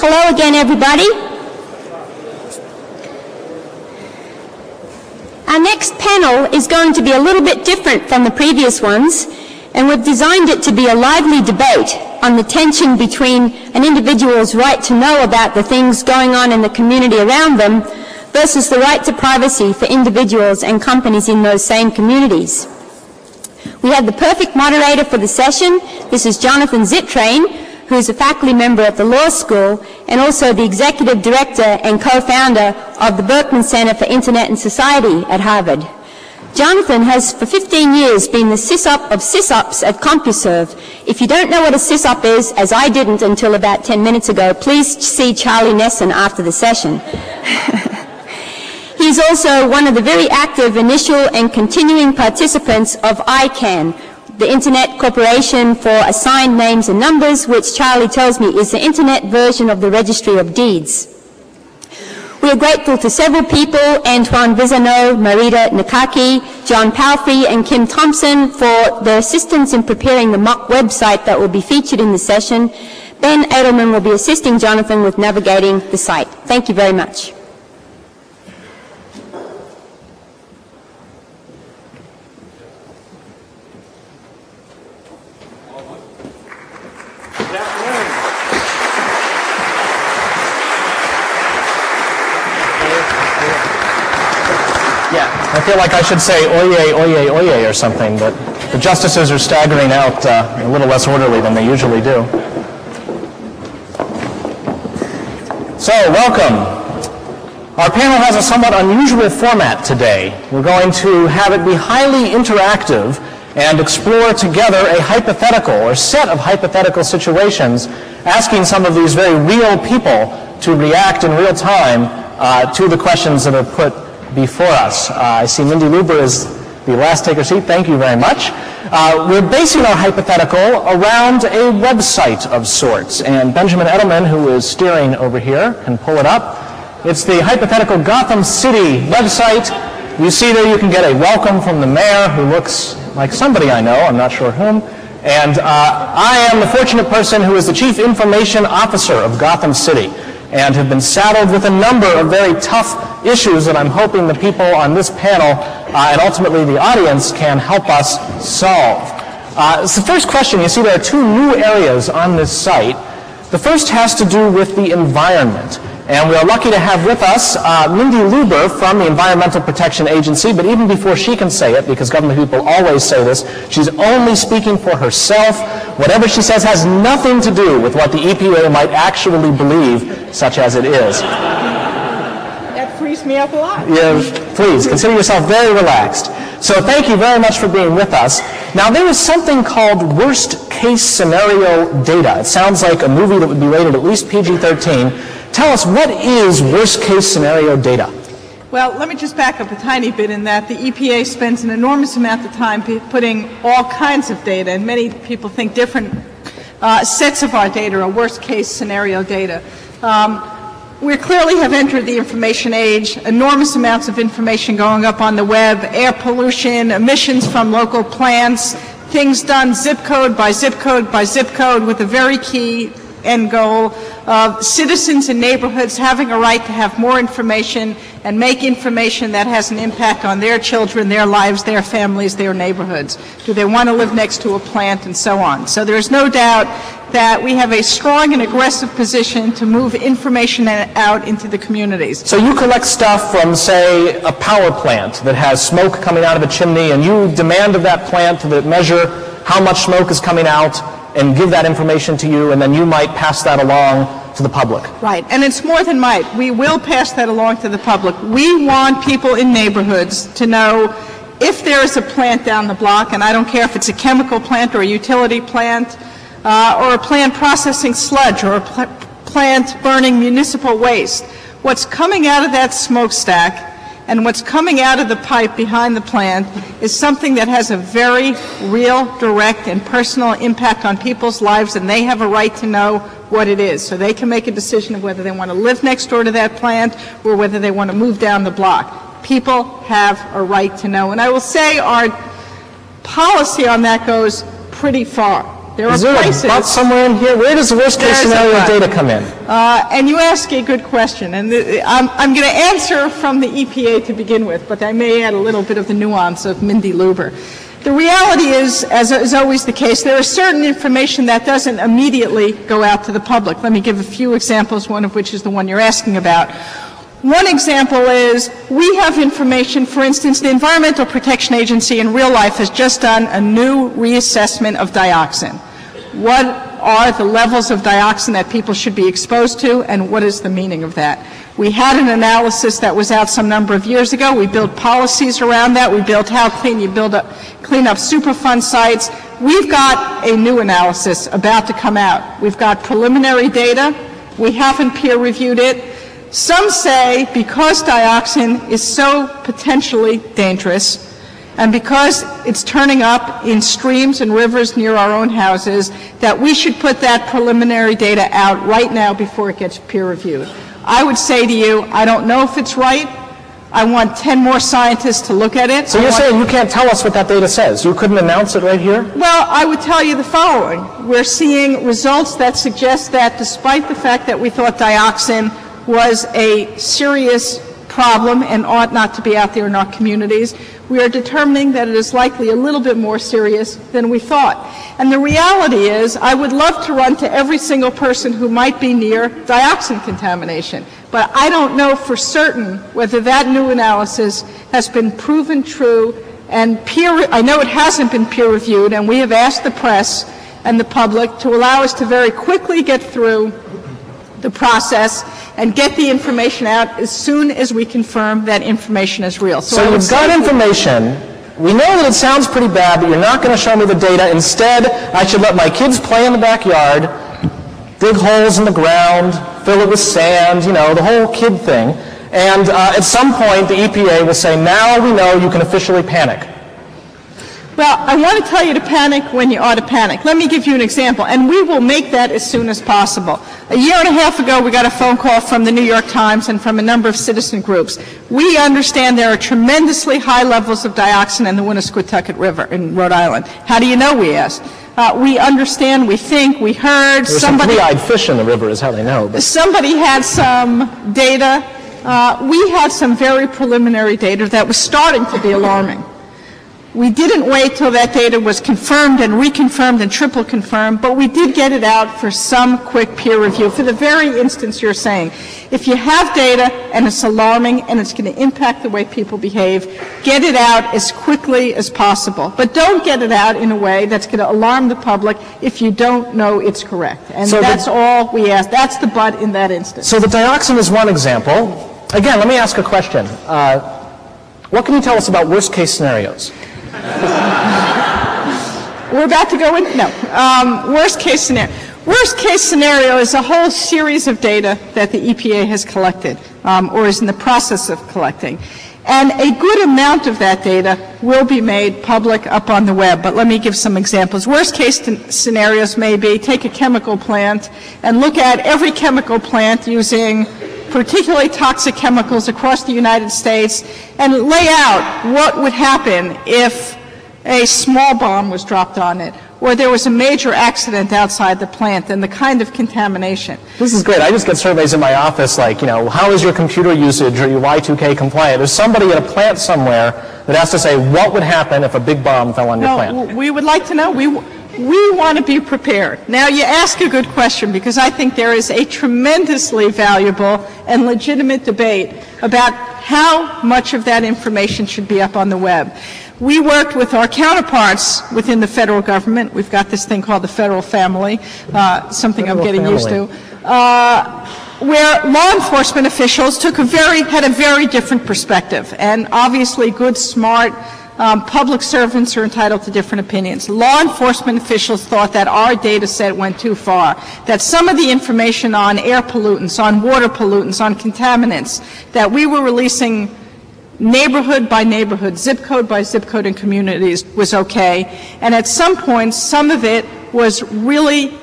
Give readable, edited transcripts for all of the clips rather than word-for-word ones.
Hello again, everybody. Our next panel is going to be a little bit different from the previous ones, and we've designed it to be a lively debate on the tension between an individual's right to know about the things going on in the community around them versus the right to privacy for individuals and companies in those same communities. We have the perfect moderator for the session. This is Jonathan Zittrain, who is a faculty member at the law school and also the executive director and co-founder of the Berkman Center for Internet and Society at Harvard. Jonathan has for 15 years been the sysop of sysops at CompuServe. If you don't know what a sysop is, as I didn't until about 10 minutes ago, please see Charlie Nesson after the session. He's also one of the very active initial and continuing participants of ICANN, the Internet Corporation for Assigned Names and Numbers, which Charlie tells me is the Internet version of the Registry of Deeds. We are grateful to several people, Antoine Vizano, Marita Nakaki, John Palfrey, and Kim Thompson for their assistance in preparing the mock website that will be featured in the session. Ben Edelman will be assisting Jonathan with navigating the site. Thank you very much. I feel like I should say oyez, oyez, oyez or something, but the justices are staggering out a little less orderly than they usually do. So, welcome. Our panel has a somewhat unusual format today. We're going to have it be highly interactive and explore together a hypothetical or set of hypothetical situations, asking some of these very real people to react in real time to the questions that are put before us. I see Mindy Luber is the last taker seat. Thank you very much. We're basing our hypothetical around a website of sorts, and Benjamin Edelman, who is steering over here, can pull it up. It's the hypothetical Gotham City website. You see there you can get a welcome from the mayor, who looks like somebody I know, I'm not sure whom, and I am the fortunate person who is the Chief Information Officer of Gotham City, and have been saddled with a number of very tough issues that I'm hoping the people on this panel and ultimately the audience can help us solve. So the first question, you see there are two new areas on this site. The first has to do with the environment. And we are lucky to have with us Mindy Luber from the Environmental Protection Agency, but even before she can say it, because government people always say this, she's only speaking for herself. Whatever she says has nothing to do with what the EPA might actually believe, such as it is. That frees me up a lot. Yeah, please, consider yourself very relaxed. So thank you very much for being with us. Now, there is something called worst case scenario data. It sounds like a movie that would be rated at least PG-13. Tell us, what is worst-case scenario data? Well, let me just back up a tiny bit in that the EPA spends an enormous amount of time putting all kinds of data, and many people think different sets of our data are worst-case scenario data. We clearly have entered the information age, enormous amounts of information going up on the web, air pollution, emissions from local plants, things done zip code by zip code by zip code with a very key end goal of citizens in neighborhoods having a right to have more information and make information that has an impact on their children, their lives, their families, their neighborhoods. Do they want to live next to a plant and so on? So there's no doubt that we have a strong and aggressive position to move information out into the communities. So you collect stuff from, say, a power plant that has smoke coming out of a chimney, and you demand of that plant that measure how much smoke is coming out and give that information to you, and then you might pass that along to the public. Right, and it's more than might. We will pass that along to the public. We want people in neighborhoods to know if there is a plant down the block, and I don't care if it's a chemical plant or a utility plant, or a plant processing sludge, or a plant burning municipal waste. What's coming out of that smokestack and what's coming out of the pipe behind the plant is something that has a very real, direct, and personal impact on people's lives, and they have a right to know what it is. So they can make a decision of whether they want to live next door to that plant or whether they want to move down the block. People have a right to know. And I will say our policy on that goes pretty far. There Is are there places. a but somewhere in here? Where does the worst case scenario data come in? And you ask a good question. And I'm going to answer from the EPA to begin with, but I may add a little bit of the nuance of Mindy Luber. The reality is, as is always the case, there is certain information that doesn't immediately go out to the public. Let me give a few examples, one of which is the one you're asking about. One example is we have information, for instance, the Environmental Protection Agency in real life has just done a new reassessment of dioxin. What are the levels of dioxin that people should be exposed to, and what is the meaning of that? We had an analysis that was out some number of years ago. We built policies around that. We built how clean you clean up Superfund sites. We've got a new analysis about to come out. We've got preliminary data. We haven't peer-reviewed it. Some say because dioxin is so potentially dangerous and because it's turning up in streams and rivers near our own houses, that we should put that preliminary data out right now before it gets peer-reviewed. I would say to you, I don't know if it's right. I want 10 more scientists to look at it. So you're saying you can't tell us what that data says? You couldn't announce it right here? Well, I would tell you the following. We're seeing results that suggest that despite the fact that we thought dioxin was a serious problem and ought not to be out there in our communities, we are determining that it is likely a little bit more serious than we thought. And the reality is, I would love to run to every single person who might be near dioxin contamination, but I don't know for certain whether that new analysis has been proven true, and I know it hasn't been peer-reviewed, and we have asked the press and the public to allow us to very quickly get through the process and get the information out as soon as we confirm that information is real. So you've got information. We know that it sounds pretty bad, but you're not going to show me the data. Instead, I should let my kids play in the backyard, dig holes in the ground, fill it with sand, you know, the whole kid thing. And at some point, the EPA will say, now we know you can officially panic. Well, I want to tell you to panic when you ought to panic. Let me give you an example, and we will make that as soon as possible. A year and a half ago, we got a phone call from the New York Times and from a number of citizen groups. We understand there are tremendously high levels of dioxin in the Woonasquatucket River in Rhode Island. How do you know, we asked? We understand, we think, we heard. There's some three-eyed fish in the river is how they know. But somebody had some data. We had some very preliminary data that was starting to be alarming. We didn't wait till that data was confirmed and reconfirmed and triple confirmed, but we did get it out for some quick peer review for the very instance you're saying. If you have data and it's alarming and it's going to impact the way people behave, get it out as quickly as possible. But don't get it out in a way that's going to alarm the public if you don't know it's correct. And so that's all we ask. That's the but in that instance. So the dioxin is one example. Again, let me ask a question. What can you tell us about worst case scenarios? We're about to go in? No. Worst case scenario. Worst case scenario is a whole series of data that the EPA has collected or is in the process of collecting. And a good amount of that data will be made public up on the web. But let me give some examples. Worst case scenarios may be take a chemical plant and look at every chemical plant using particularly toxic chemicals across the United States and lay out what would happen if a small bomb was dropped on it or there was a major accident outside the plant and the kind of contamination. This is great. I just get surveys in my office like, you know, how is your computer usage? Are you Y2K compliant? There's somebody at a plant somewhere that has to say what would happen if a big bomb fell on your plant. We would like to know. We want to be prepared. Now, you ask a good question because I think there is a tremendously valuable and legitimate debate about how much of that information should be up on the web. We worked with our counterparts within the federal government. We've got this thing called the federal family, something I'm getting used to, where law enforcement officials had a very different perspective. And obviously good, smart, public servants are entitled to different opinions. Law enforcement officials thought that our data set went too far, that some of the information on air pollutants, on water pollutants, on contaminants, that we were releasing neighborhood by neighborhood, zip code by zip code in communities was okay. And at some point, some of it was really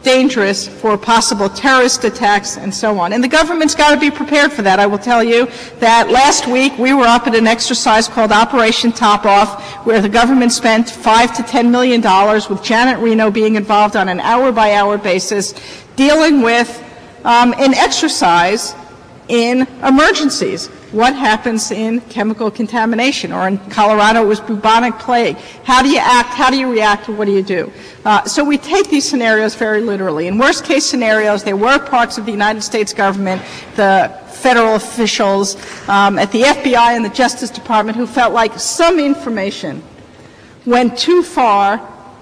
dangerous for possible terrorist attacks and so on. And the government's got to be prepared for that. I will tell you that last week we were up at an exercise called Operation Top Off, where the government spent $5 to $10 million, with Janet Reno being involved on an hour-by-hour basis, dealing with an exercise in emergencies. What happens in chemical contamination? Or in Colorado, it was bubonic plague. How do you act? How do you react? What do you do? So we take these scenarios very literally. In worst-case scenarios, there were parts of the United States government, the federal officials at the FBI and the Justice Department, who felt like some information went too far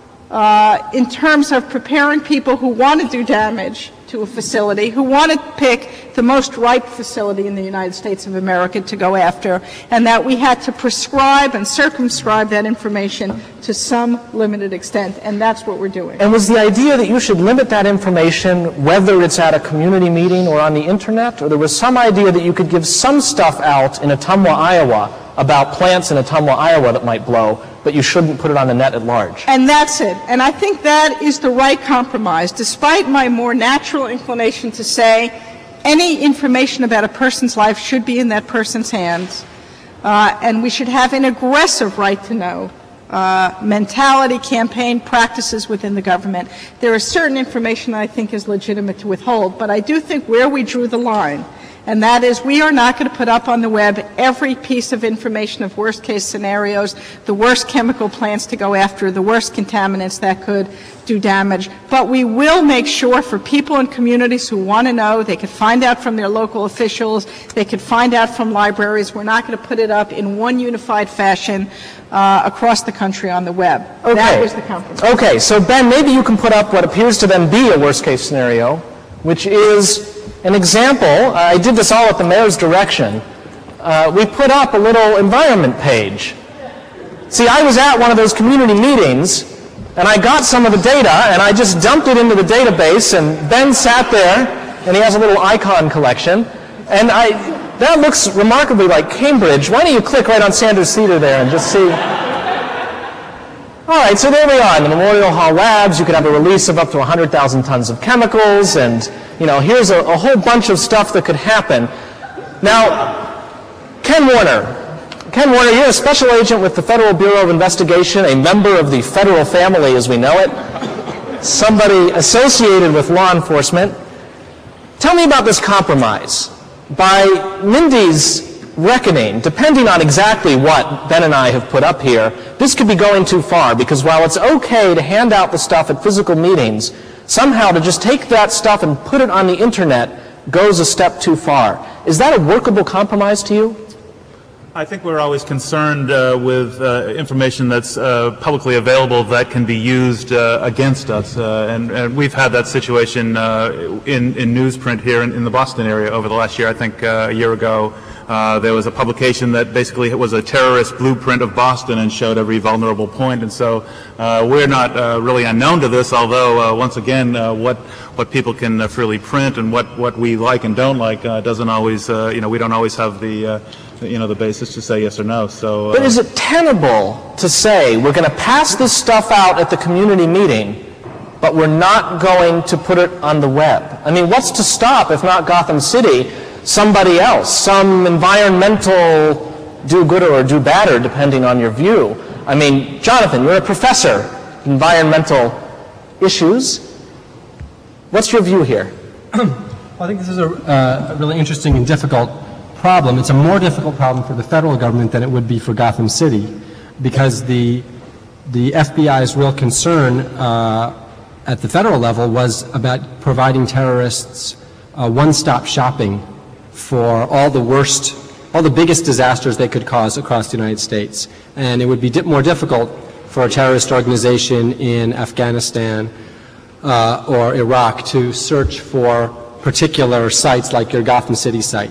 in terms of preparing people who want to do damage to a facility, who want to pick the most ripe facility in the United States of America to go after, and that we had to prescribe and circumscribe that information to some limited extent, and that's what we're doing. And was the idea that you should limit that information whether it's at a community meeting or on the internet, or there was some idea that you could give some stuff out in Ottumwa, Iowa, about plants in Ottumwa, Iowa that might blow, but you shouldn't put it on the net at large? And that's it. And I think that is the right compromise, despite my more natural inclination to say any information about a person's life should be in that person's hands, and we should have an aggressive right to know mentality, campaign practices within the government. There is certain information that I think is legitimate to withhold, but I do think where we drew the line, and that is we are not going to put up on the web every piece of information of worst-case scenarios, the worst chemical plants to go after, the worst contaminants that could do damage. But we will make sure for people in communities who want to know, they could find out from their local officials, they could find out from libraries. We're not going to put it up in one unified fashion across the country on the web. Okay. That was the compromise. Okay, so Ben, maybe you can put up what appears to then be a worst-case scenario, which is an example. I did this all at the mayor's direction. We put up a little environment page. See, I was at one of those community meetings, and I got some of the data, and I just dumped it into the database, and Ben sat there, and he has a little icon collection, and that looks remarkably like Cambridge. Why don't you click right on Sanders Theater there and just see? All right, so there we are in the Memorial Hall Labs. You could have a release of up to 100,000 tons of chemicals, and here's a whole bunch of stuff that could happen. Now, Ken Warner, you're a special agent with the Federal Bureau of Investigation, a member of the federal family as we know it, somebody associated with law enforcement. Tell me about this compromise. By Mindy's reckoning, depending on exactly what Ben and I have put up here, this could be going too far, because while it's okay to hand out the stuff at physical meetings, somehow to just take that stuff and put it on the internet goes a step too far. Is that a workable compromise to you? I think we're always concerned with information that's publicly available that can be used against us, and we've had that situation in newsprint here in the Boston area over the last year. I think a year ago there was a publication that basically was a terrorist blueprint of Boston and showed every vulnerable point, and so we're not really unknown to this, although once again what people can freely print and what we like and don't like doesn't always we don't always have the the basis to say yes or no. So, but is it tenable to say we're going to pass this stuff out at the community meeting, but we're not going to put it on the web? I mean, what's to stop, if not Gotham City, somebody else, some environmental do-gooder or do-badder, depending on your view? I mean, Jonathan, you're a professor of environmental issues. What's your view here? Well, I think this is a really interesting and difficult problem. It's a more difficult problem for the federal government than it would be for Gotham City, because the FBI's real concern at the federal level was about providing terrorists one-stop shopping for all the biggest disasters they could cause across the United States. And it would be more difficult for a terrorist organization in Afghanistan or Iraq to search for particular sites like your Gotham City site.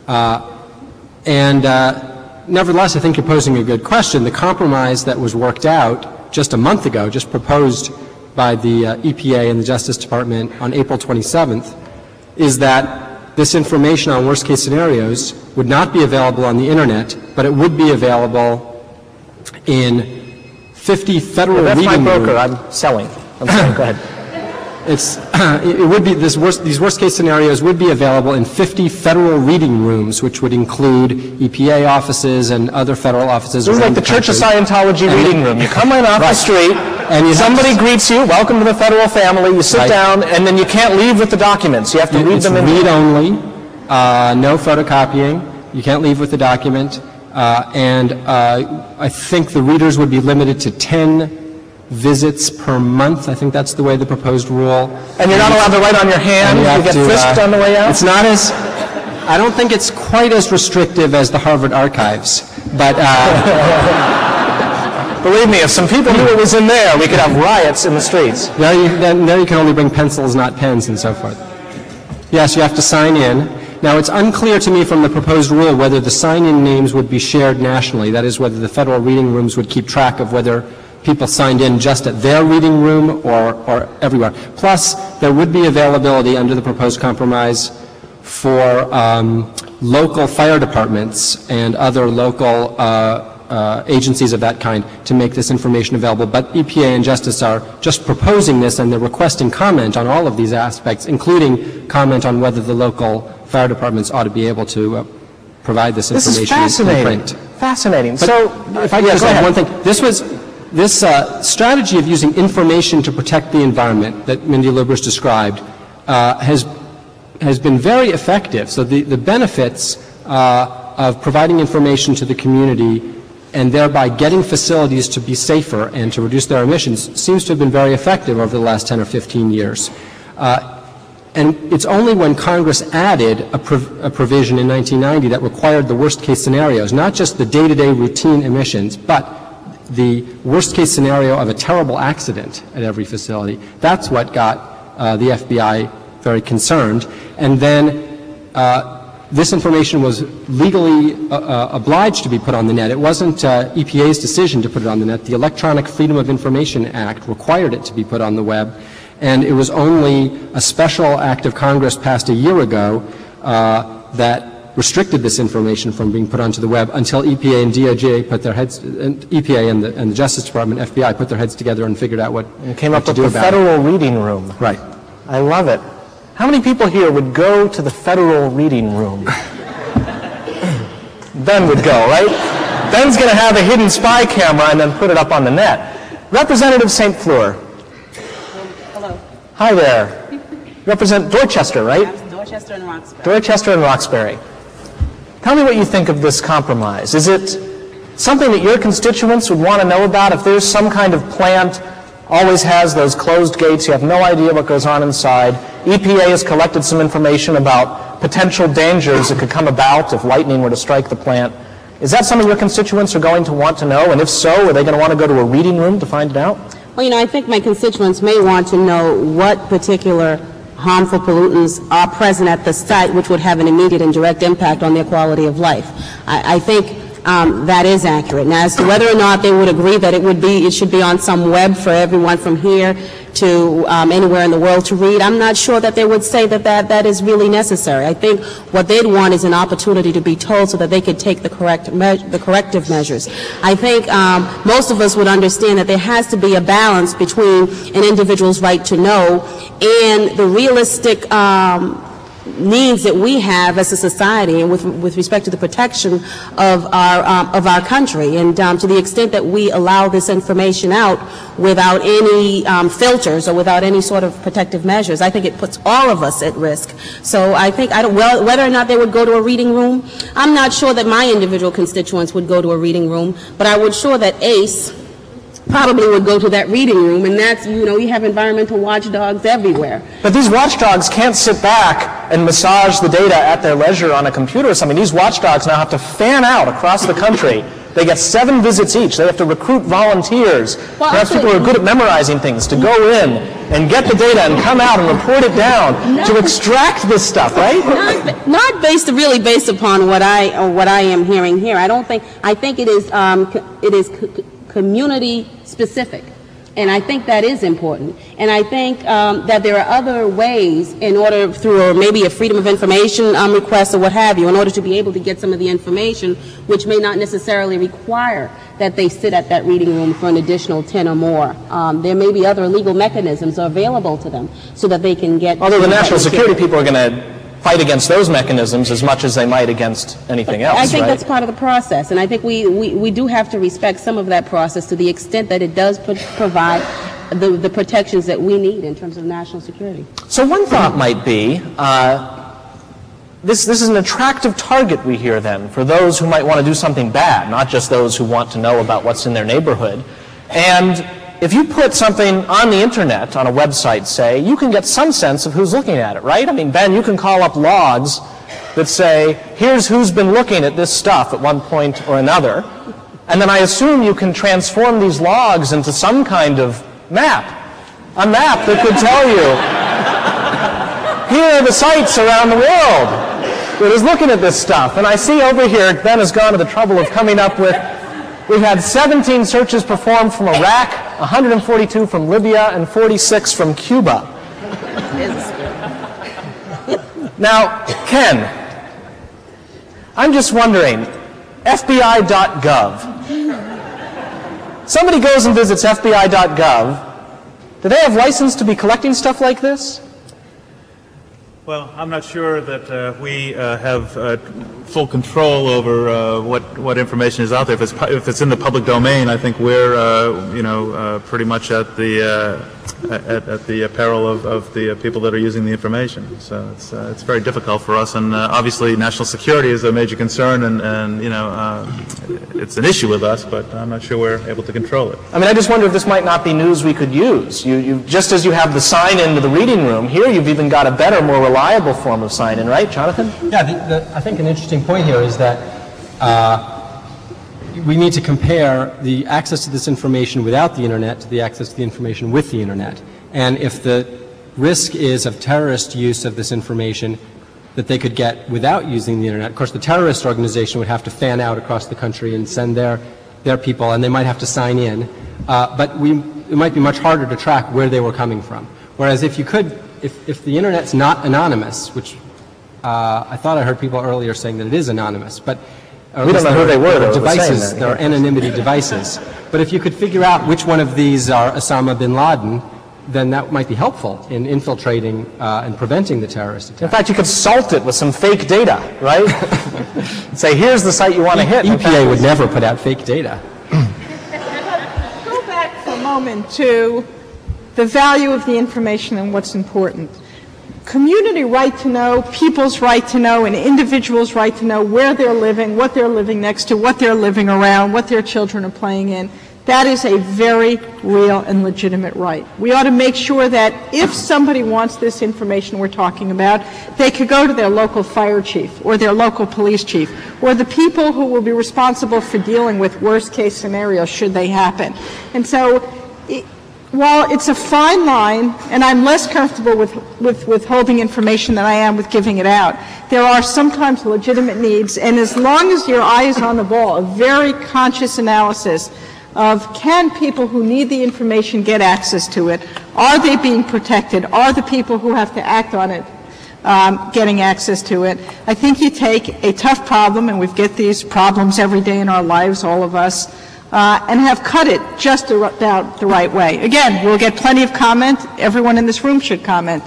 Nevertheless, I think you're posing a good question. The compromise that was worked out just a month ago, just proposed by the EPA and the Justice Department on April 27th, is that this information on worst-case scenarios would not be available on the Internet, but it would be available in 50 federal that's reading my broker. rooms. I'm selling. Go ahead. it would be these worst case scenarios would be available in 50 federal reading rooms, which would include EPA offices and other federal offices. It was like the Church of Scientology reading room. You come in off the street, and somebody greets you, welcome to the federal family, you sit down, and then you can't leave with the documents. You have to read them in. Read only, no photocopying. You can't leave with the document. And I think the readers would be limited to 10 visits per month. I think that's the way the proposed rule. And you're not allowed to write on your hand? You get frisked on the way out? It's not as, I don't think it's quite as restrictive as the Harvard archives, but believe me, if some people knew it was in there, we could have riots in the streets. Now you can only bring pencils, not pens, and so forth. Yes, you have to sign in. Now, it's unclear to me from the proposed rule whether the sign-in names would be shared nationally. That is, whether the federal reading rooms would keep track of whether people signed in just at their reading room or everywhere. Plus, there would be availability under the proposed compromise for local fire departments and other local agencies of that kind to make this information available. But EPA and Justice are just proposing this, and they're requesting comment on all of these aspects, including comment on whether the local fire departments ought to be able to provide this information in print. Fascinating. But so, if I could just add one thing, this strategy of using information to protect the environment that Mindy Lubbers described has been very effective. So the benefits of providing information to the community and thereby getting facilities to be safer and to reduce their emissions seems to have been very effective over the last 10 or 15 years. And it's only when Congress added a provision in 1990 that required the worst-case scenarios, not just the day-to-day routine emissions, but the worst-case scenario of a terrible accident at every facility. That's what got the FBI very concerned. And then this information was legally obliged to be put on the net. It wasn't EPA's decision to put it on the net. The Electronic Freedom of Information Act required it to be put on the web. And it was only a special act of Congress passed a year ago that restricted this information from being put onto the web until EPA and DOJ put their heads, and EPA and the Justice Department, FBI, put their heads together and figured out what came up with the Federal Reading Room. Right. I love it. How many people here would go to the Federal Reading Room? Ben would go, right? Ben's going to have a hidden spy camera and then put it up on the net. Representative St. Fleur. Hello. Hi there. Represent Dorchester, right? Dorchester and Roxbury. Dorchester and Roxbury. Tell me what you think of this compromise. Is it something that your constituents would want to know about? If there's some kind of plant, always has those closed gates, you have no idea what goes on inside. EPA has collected some information about potential dangers that could come about if lightning were to strike the plant. Is that something your constituents are going to want to know? And if so, are they going to want to go to a reading room to find it out? Well, I think my constituents may want to know what particular harmful pollutants are present at the site, which would have an immediate and direct impact on their quality of life. I think that is accurate. Now, as to whether or not they would agree that it should be on some web for everyone from here to anywhere in the world to read, I'm not sure that they would say that is really necessary. I think what they'd want is an opportunity to be told so that they could take the corrective measures. I think most of us would understand that there has to be a balance between an individual's right to know and the realistic needs that we have as a society and with respect to the protection of our country. And to the extent that we allow this information out without any filters or without any sort of protective measures, I think it puts all of us at risk. So I think whether or not they would go to a reading room, I'm not sure that my individual constituents would go to a reading room, but I would sure that ACE probably would go to that reading room, and that's, we have environmental watchdogs everywhere. But these watchdogs can't sit back and massage the data at their leisure on a computer or something. These watchdogs now have to fan out across the country. They get 7 visits each. They have to recruit volunteers, perhaps people who are good at memorizing things, to go in and get the data and come out and report it down to extract this stuff, right? Not really based upon what I am hearing here. I think it is community specific, and I think that is important. And I think that there are other ways in order, through maybe a freedom of information request or what have you, in order to be able to get some of the information which may not necessarily require that they sit at that reading room for an additional 10 or more. There may be other legal mechanisms available to them so that they can get... Although the national security people are going to fight against those mechanisms as much as they might against anything else, I think right? that's part of the process, and I think we do have to respect some of that process to the extent that it does provide the protections that we need in terms of national security. So one thought might be, this is an attractive target, we hear then, for those who might want to do something bad, not just those who want to know about what's in their neighborhood. And if you put something on the internet, on a website, say, you can get some sense of who's looking at it, right? I mean, Ben, you can call up logs that say, here's who's been looking at this stuff at one point or another. And then I assume you can transform these logs into some kind of map. A map that could tell you, here are the sites around the world that is looking at this stuff. And I see over here, Ben has gone to the trouble of coming up with, we've had 17 searches performed from Iraq, 142 from Libya, and 46 from Cuba. Now, Ken, I'm just wondering, FBI.gov. Somebody goes and visits FBI.gov. Do they have license to be collecting stuff like this? Well, I'm not sure that we have full control over what information is out there. If it's in the public domain, I think we're pretty much at the peril of the people that are using the information. So it's very difficult for us, and obviously national security is a major concern, and it's an issue with us, but I'm not sure we're able to control it. I mean, I just wonder if this might not be news we could use. You just as you have the sign-in to the reading room, here you've even got a better, more reliable form of sign-in, right, Jonathan? Yeah, I think an interesting point here is that we need to compare the access to this information without the Internet to the access to the information with the Internet. And if the risk is of terrorist use of this information that they could get without using the Internet, of course the terrorist organization would have to fan out across the country and send their people, and they might have to sign in. But it might be much harder to track where they were coming from. Whereas if the Internet's not anonymous, which I thought I heard people earlier saying that it is anonymous, but we don't know who they were. Devices, there are anonymity devices. But if you could figure out which one of these are Osama bin Laden, then that might be helpful in infiltrating and preventing the terrorist attack. In fact, you could salt it with some fake data, right? Say, here's the site you want to hit. EPA would never put out fake data. Go back for a moment to the value of the information and what's important. Community right to know, people's right to know, and individuals' right to know where they're living, what they're living next to, what they're living around, what their children are playing in. That is a very real and legitimate right. We ought to make sure that if somebody wants this information we're talking about, they could go to their local fire chief or their local police chief or the people who will be responsible for dealing with worst-case scenarios should they happen. And so while it's a fine line, and I'm less comfortable with withholding information than I am with giving it out, there are sometimes legitimate needs, and as long as your eye is on the ball, a very conscious analysis of can people who need the information get access to it, are they being protected, are the people who have to act on it getting access to it. I think you take a tough problem, and we get these problems every day in our lives, all of us, and have cut it just about the right way. Again, we'll get plenty of comment. Everyone in this room should comment.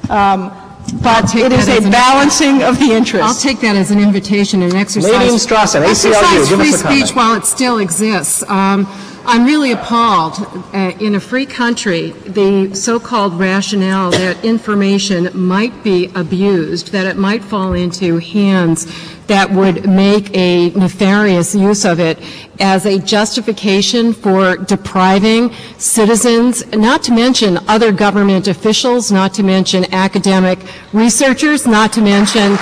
But it is a balancing of the interests. I'll take that as an invitation and exercise. Nadine Strassen, ACLU, give free us a comment. speech while it still exists. I'm really appalled. In a free country, the so-called rationale that information might be abused, that it might fall into hands that would make a nefarious use of it as a justification for depriving citizens, not to mention other government officials, not to mention academic researchers, not to mention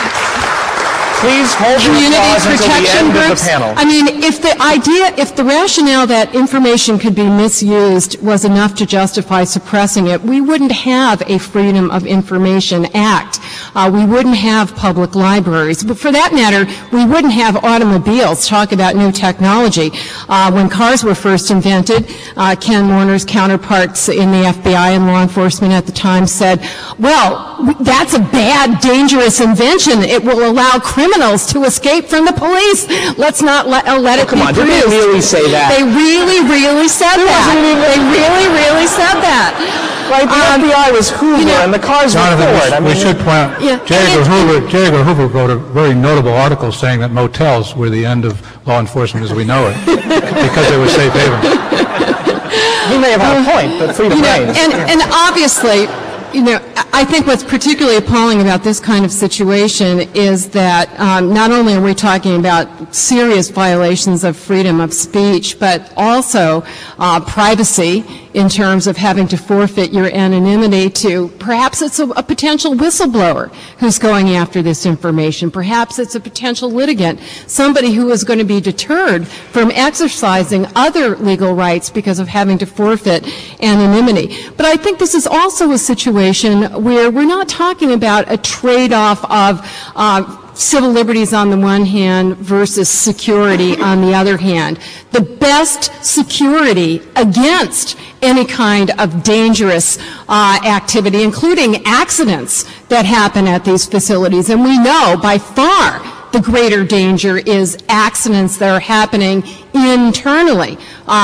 Please hold your community applause until the protection end groups. of the panel. I mean, if the rationale that information could be misused was enough to justify suppressing it, we wouldn't have a Freedom of Information Act. We wouldn't have public libraries. But for that matter, we wouldn't have automobiles. Talk about new technology. When cars were first invented, Ken Warner's counterparts in the FBI and law enforcement at the time said, well, that's a bad, dangerous invention. It will allow criminals criminals to escape from the police. Let's not let it be produced. Did they really say that? They really, really said that. They really, really said that. Right, the FBI was Hoover and the cars were Ford. We should point out, J. Edgar Hoover wrote a very notable article saying that motels were the end of law enforcement as we know it because they were safe havens. He may have had a point, but freedom reigns. And obviously, I think what's particularly appalling about this kind of situation is that not only are we talking about serious violations of freedom of speech, but also privacy in terms of having to forfeit your anonymity to perhaps it's a potential whistleblower who's going after this information. Perhaps it's a potential litigant, somebody who is going to be deterred from exercising other legal rights because of having to forfeit anonymity. But I think this is also a situation where we're not talking about a trade-off of civil liberties on the one hand versus security on the other hand. The best security against any kind of dangerous activity, including accidents that happen at these facilities. And we know by far the greater danger is accidents that are happening internally,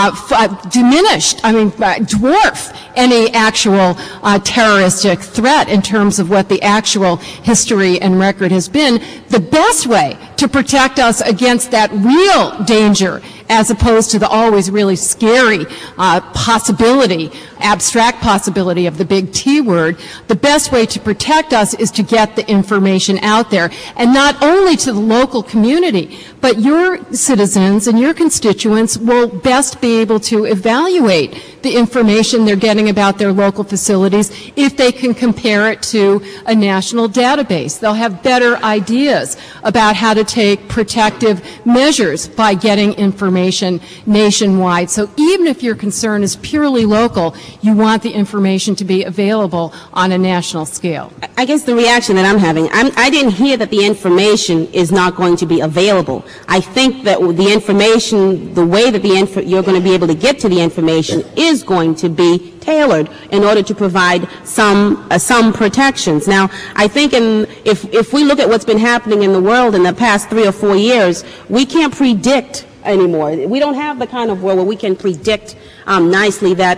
dwarf any actual terroristic threat in terms of what the actual history and record has been. The best way to protect us against that real danger, as opposed to the always really scary possibility, abstract possibility of the big T word, the best way to protect us is to get the information out there, and not only to the local community, but your citizens and your constituents will best be able to evaluate the information they're getting about their local facilities if they can compare it to a national database. They'll have better ideas about how to take protective measures by getting information nationwide. So even if your concern is purely local, you want the information to be available on a national scale. I guess the reaction that I'm having, I didn't hear that the information is not going to be available. I think that the information, the way that you're going to be able to get to the information is going to be tailored in order to provide some protections. Now, I think if we look at what's been happening in the world in the past 3 or 4 years, we can't predict anymore. We don't have the kind of world where we can predict nicely that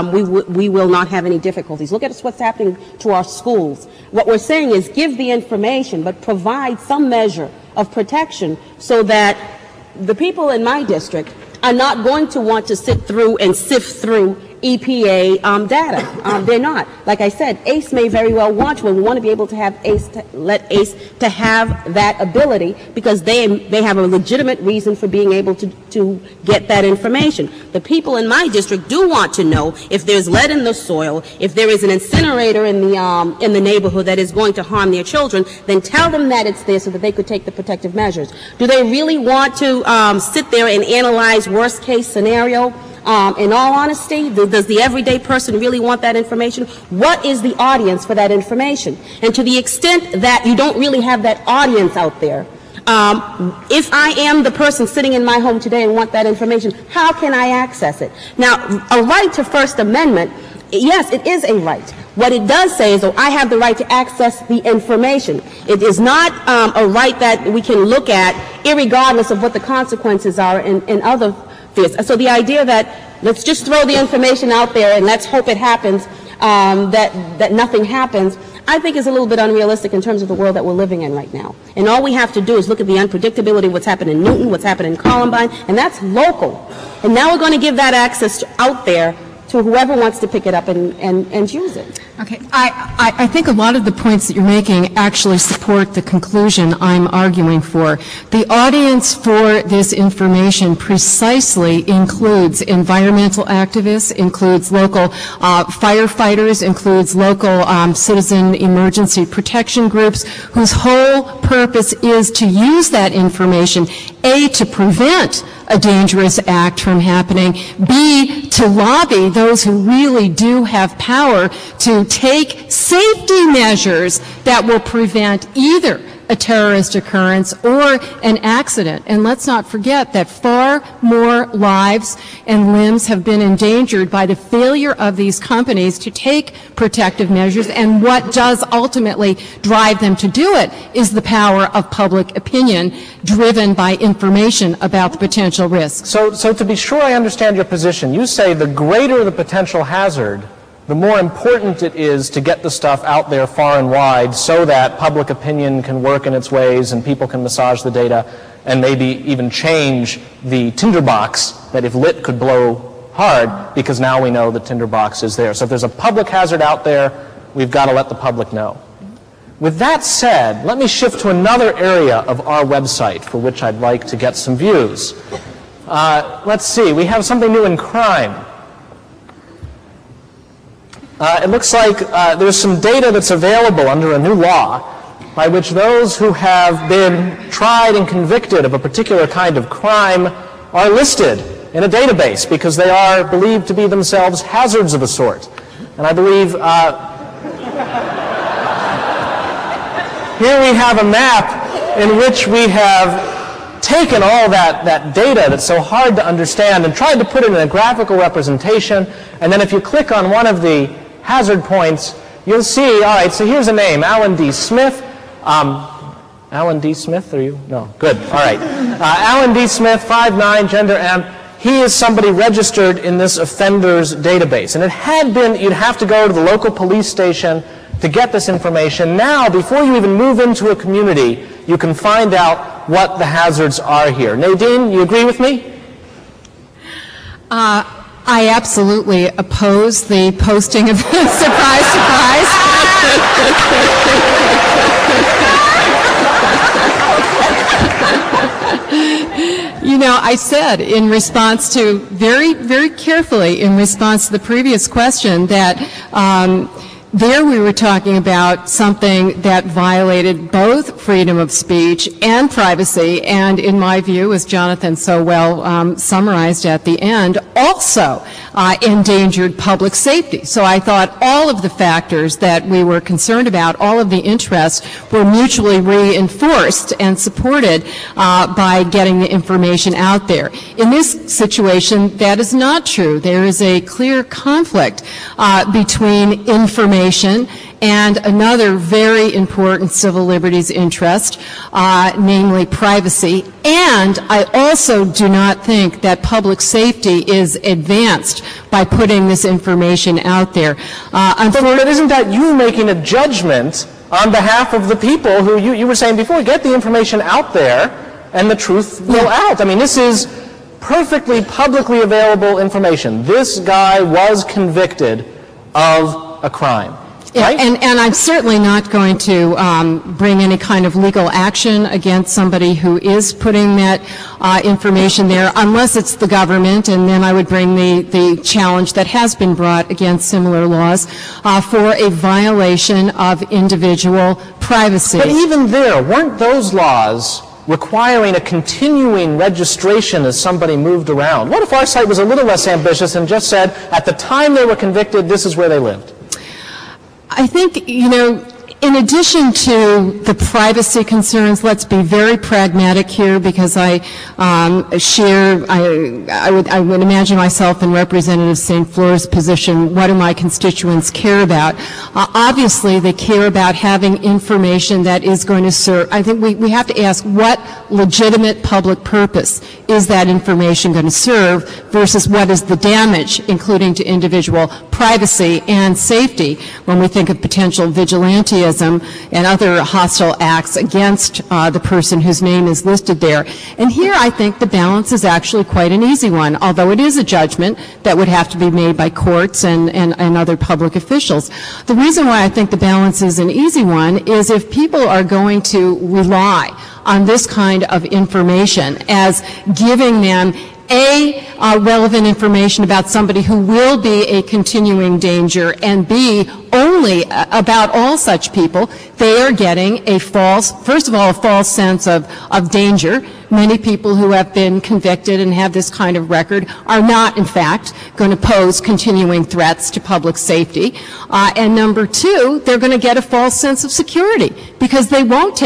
we will not have any difficulties. Look at what's happening to our schools. What we're saying is give the information, but provide some measure of protection so that the people in my district are not going to want to sit through and sift through EPA data. They're not. Like I said, ACE may very well want to, and we want to be able to have ACE, let ACE to have that ability because they have a legitimate reason for being able to get that information. The people in my district do want to know if there's lead in the soil, if there is an incinerator in the neighborhood that is going to harm their children, then tell them that it's there so that they could take the protective measures. Do they really want to sit there and analyze worst case scenario? In all honesty, does the everyday person really want that information? What is the audience for that information? And to the extent that you don't really have that audience out there, if I am the person sitting in my home today and want that information, how can I access it? Now, a right to First Amendment, yes, it is a right. What it does say is, I have the right to access the information. It is not a right that we can look at irregardless of what the consequences are in other fields. So the idea that let's just throw the information out there and let's hope it happens, that nothing happens, I think is a little bit unrealistic in terms of the world that we're living in right now. And all we have to do is look at the unpredictability of what's happened in Newton, what's happened in Columbine, and that's local. And now we're going to give that access out there to whoever wants to pick it up and use it. Okay. I think a lot of the points that you're making actually support the conclusion I'm arguing for. The audience for this information precisely includes environmental activists, includes local firefighters, includes local citizen emergency protection groups whose whole purpose is to use that information, A, to prevent a dangerous act from happening, B, to lobby those who really do have power to take safety measures that will prevent either a terrorist occurrence or an accident. And let's not forget that far more lives and limbs have been endangered by the failure of these companies to take protective measures, and what does ultimately drive them to do it is the power of public opinion driven by information about the potential risks. So to be sure I understand your position, you say the greater the potential hazard, the more important it is to get the stuff out there far and wide so that public opinion can work in its ways and people can massage the data and maybe even change the tinderbox that if lit could blow hard, because now we know the tinderbox is there. So if there's a public hazard out there, we've got to let the public know. With that said, let me shift to another area of our website for which I'd like to get some views. Let's see, we have something new in crime. It looks like there's some data that's available under a new law by which those who have been tried and convicted of a particular kind of crime are listed in a database because they are believed to be themselves hazards of a sort. And I believe here we have a map in which we have taken all that data that's so hard to understand and tried to put it in a graphical representation. And then if you click on one of the hazard points, you'll see, all right, so here's a name, Alan D. Smith. Alan D. Smith, are you? No, good, all right. Alan D. Smith, 5'9", gender M. He is somebody registered in this offenders database. And it had been, you'd have to go to the local police station to get this information. Now, before you even move into a community, you can find out what the hazards are here. Nadine, you agree with me? I absolutely oppose the posting of surprise, surprise. You know, I said in response to, very, very carefully in response to the previous question that there we were talking about something that violated both freedom of speech and privacy, and in my view, as Jonathan so well summarized at the end, also endangered public safety. So I thought all of the factors that we were concerned about, all of the interests, were mutually reinforced and supported by getting the information out there. In this situation, that is not true. There is a clear conflict between information and another very important civil liberties interest, namely privacy. And I also do not think that public safety is advanced by putting this information out there. But isn't that you making a judgment on behalf of the people who you were saying before, get the information out there and the truth will out? I mean, this is perfectly publicly available information. This guy was convicted of a crime. Right? And I'm certainly not going to bring any kind of legal action against somebody who is putting that information there, unless it's the government, and then I would bring the challenge that has been brought against similar laws for a violation of individual privacy. But even there, weren't those laws requiring a continuing registration as somebody moved around? What if our site was a little less ambitious and just said, at the time they were convicted, this is where they lived? I think, you know, in addition to the privacy concerns, let's be very pragmatic here, because I would imagine myself in Representative St. Flour's position. What do my constituents care about? Obviously, they care about having information that is going to serve. I think we have to ask, what legitimate public purpose is that information going to serve versus what is the damage, including to individual privacy and safety, when we think of potential vigilantism and other hostile acts against the person whose name is listed there. And here I think the balance is actually quite an easy one, although it is a judgment that would have to be made by courts and other public officials. The reason why I think the balance is an easy one is if people are going to rely on this kind of information as giving them relevant information about somebody who will be a continuing danger, and B, only about all such people, they are getting a false, first of all, a false sense of danger. Many people who have been convicted and have this kind of record are not, in fact, going to pose continuing threats to public safety. And number two, they're going to get a false sense of security, because they won't take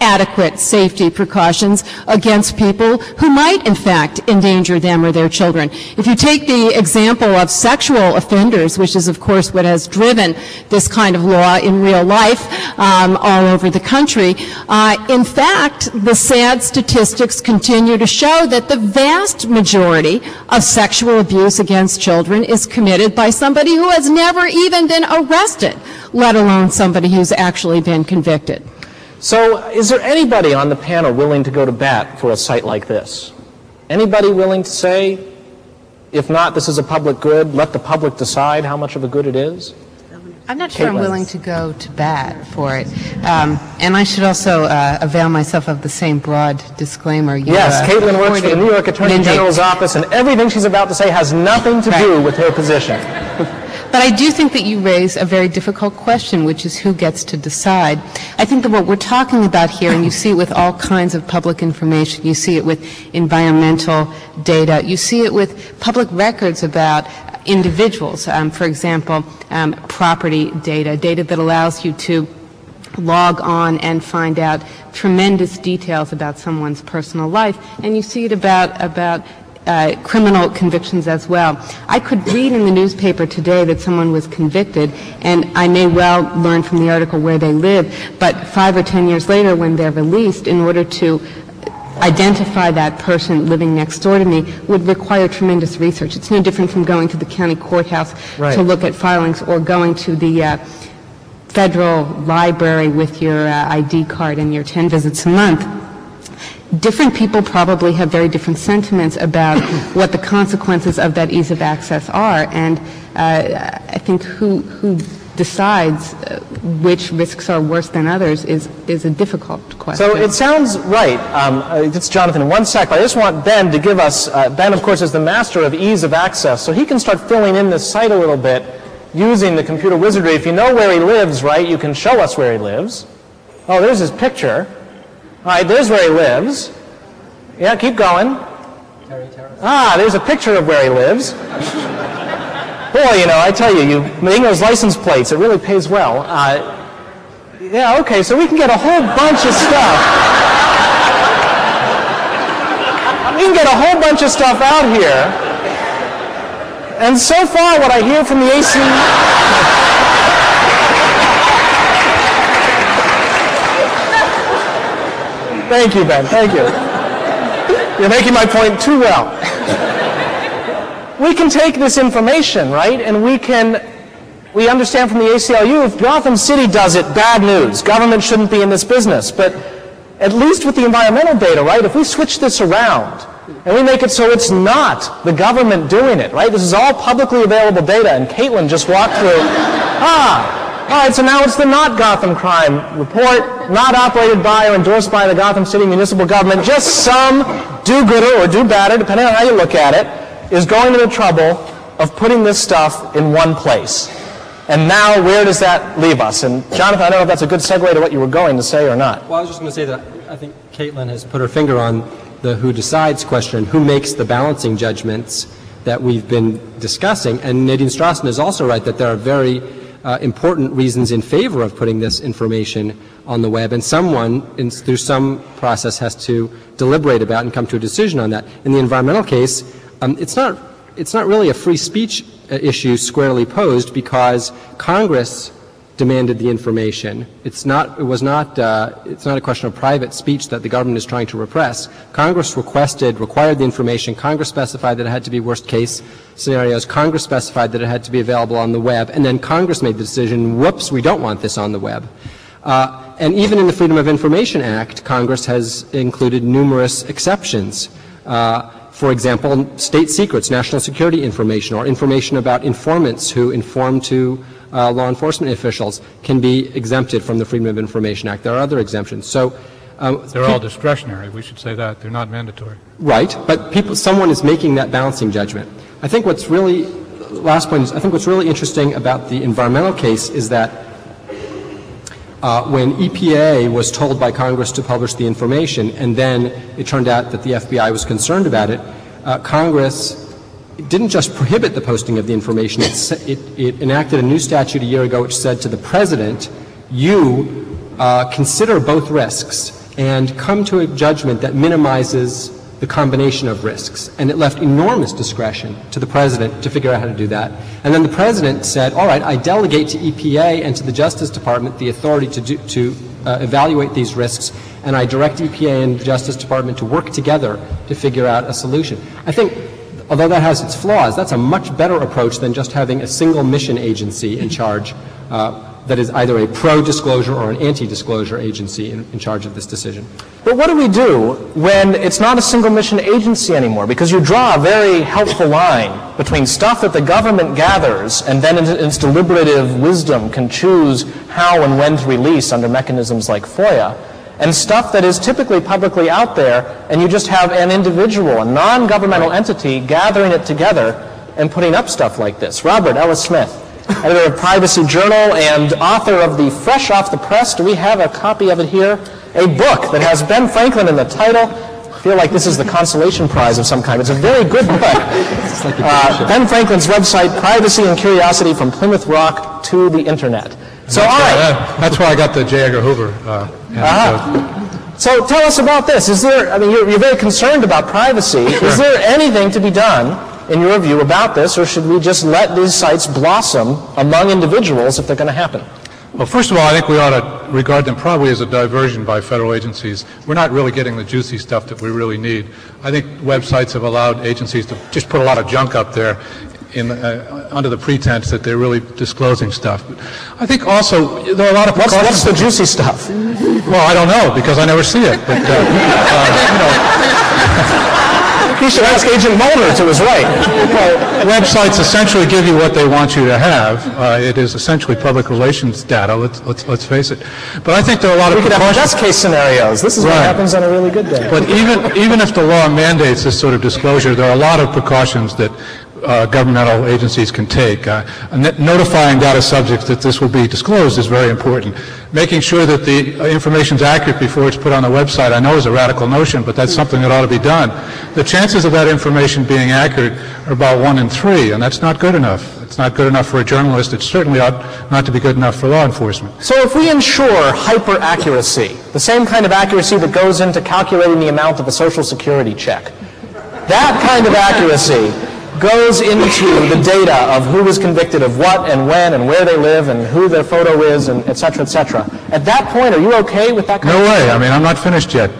adequate safety precautions against people who might, in fact, endanger them or their children. If you take the example of sexual offenders, which is, of course, what has driven this kind of law in real life all over the country, in fact, the sad statistics continue to show that the vast majority of sexual abuse against children is committed by somebody who has never even been arrested, let alone somebody who's actually been convicted. So is there anybody on the panel willing to go to bat for a site like this? Anybody willing to say, if not, this is a public good, let the public decide how much of a good it is? I'm not sure I'm willing to go to bat for it. And I should also avail myself of the same broad disclaimer. Yes, Caitlin works for the New York Attorney General's office, and everything she's about to say has nothing to do with her position. But I do think that you raise a very difficult question, which is who gets to decide. I think that what we're talking about here, and you see it with all kinds of public information, you see it with environmental data, you see it with public records about individuals, for example, property data that allows you to log on and find out tremendous details about someone's personal life, and you see it about criminal convictions as well. I could read in the newspaper today that someone was convicted, and I may well learn from the article where they live, but 5 or 10 years later when they're released, in order to identify that person living next door to me would require tremendous research. It's no different from going to the county courthouse to look at filings or going to the federal library with your ID card and your 10 visits a month. Different people probably have very different sentiments about what the consequences of that ease of access are, and I think who decides which risks are worse than others is a difficult question. So it sounds right. It's Jonathan in 1 sec, but I just want Ben to give us, Ben of course is the master of ease of access, so he can start filling in this site a little bit using the computer wizardry. If you know where he lives, right, you can show us where he lives. Oh, there's his picture. All right, there's where he lives. Yeah, keep going. Ah, there's a picture of where he lives. Boy, you know, I tell you, making those license plates, it really pays well. Yeah, okay, so we can get a whole bunch of stuff. We can get a whole bunch of stuff out here. And so far, what I hear from the AC... Thank you, Ben. Thank you. You're making my point too well. We can take this information, right, and we understand from the ACLU, if Gotham City does it, bad news. Government shouldn't be in this business. But at least with the environmental data, right, if we switch this around and we make it so it's not the government doing it, right, this is all publicly available data, and Caitlin just walked through, all right, so now it's the not Gotham crime report, not operated by or endorsed by the Gotham City municipal government, just some do-gooder or do-badder, depending on how you look at it, is going to the trouble of putting this stuff in one place. And now where does that leave us? And Jonathan, I don't know if that's a good segue to what you were going to say or not. Well, I was just going to say that I think Caitlin has put her finger on the who decides question, who makes the balancing judgments that we've been discussing. And Nadine Strossen is also right that there are very important reasons in favor of putting this information on the web, and someone through some process has to deliberate about and come to a decision on that. In the environmental case, it's not really a free speech issue squarely posed, because Congress demanded the information. It's not a question of private speech that the government is trying to repress. Congress required the information. Congress specified that it had to be worst case scenarios. Congress specified that it had to be available on the web, and then Congress made the decision, whoops, we don't want this on the web. And even in the Freedom of Information Act, Congress has included numerous exceptions. For example, state secrets, national security information, or information about informants who inform to law enforcement officials can be exempted from the Freedom of Information Act. There are other exemptions. So they're all discretionary. We should say that. They're not mandatory. Right. But someone is making that balancing judgment. I think what's really, last point is, I think what's really interesting about the environmental case is that when EPA was told by Congress to publish the information, and then it turned out that the FBI was concerned about it, Congress didn't just prohibit the posting of the information. It enacted a new statute a year ago which said to the President, you consider both risks. and come to a judgment that minimizes the combination of risks. And it left enormous discretion to the President to figure out how to do that. And then the President said, all right, I delegate to EPA and to the Justice Department the authority to evaluate these risks, and I direct EPA and the Justice Department to work together to figure out a solution. I think, although that has its flaws, that's a much better approach than just having a single mission agency in charge that is either a pro-disclosure or an anti-disclosure agency in charge of this decision. But what do we do when it's not a single mission agency anymore? Because you draw a very helpful line between stuff that the government gathers and then in its deliberative wisdom can choose how and when to release under mechanisms like FOIA, and stuff that is typically publicly out there, and you just have an individual, a non-governmental entity, gathering it together and putting up stuff like this. Robert Ellis Smith, editor of Privacy Journal and author of the Fresh Off the Press, do we have a copy of it here? A book that has Ben Franklin in the title. I feel like this is the consolation prize of some kind. It's a very good book. Ben Franklin's website, Privacy and Curiosity from Plymouth Rock to the Internet. So, all right. That's why I got the J. Edgar Hoover. So tell us about this. Is there, I mean, you're very concerned about privacy. Sure. Is there anything to be done, in your view, about this, or should we just let these sites blossom among individuals if they're going to happen? Well, first of all, I think we ought to regard them probably as a diversion by federal agencies. We're not really getting the juicy stuff that we really need. I think websites have allowed agencies to just put a lot of junk up there under the pretense that they're really disclosing stuff. But I think also there are a lot of precautions. What's the juicy stuff? Well, I don't know because I never see it. But, You should ask Agent Mulder to his right. Well, websites essentially give you what they want you to have. It is essentially public relations data. Let's face it. But I think there are a lot of we could have best case scenarios. This is what happens on a really good day. But even if the law mandates this sort of disclosure, there are a lot of precautions that governmental agencies can take. Notifying data subjects that this will be disclosed is very important. Making sure that the information is accurate before it's put on the website, I know is a radical notion, but that's something that ought to be done. The chances of that information being accurate are about 1 in 3, and that's not good enough. It's not good enough for a journalist. It certainly ought not to be good enough for law enforcement. So if we ensure hyper-accuracy, the same kind of accuracy that goes into calculating the amount of a Social Security check, that kind of accuracy goes into the data of who was convicted of what and when and where they live and who their photo is and et cetera, et cetera. At that point, are you okay with that kind of thing? No way. I mean, I'm not finished yet.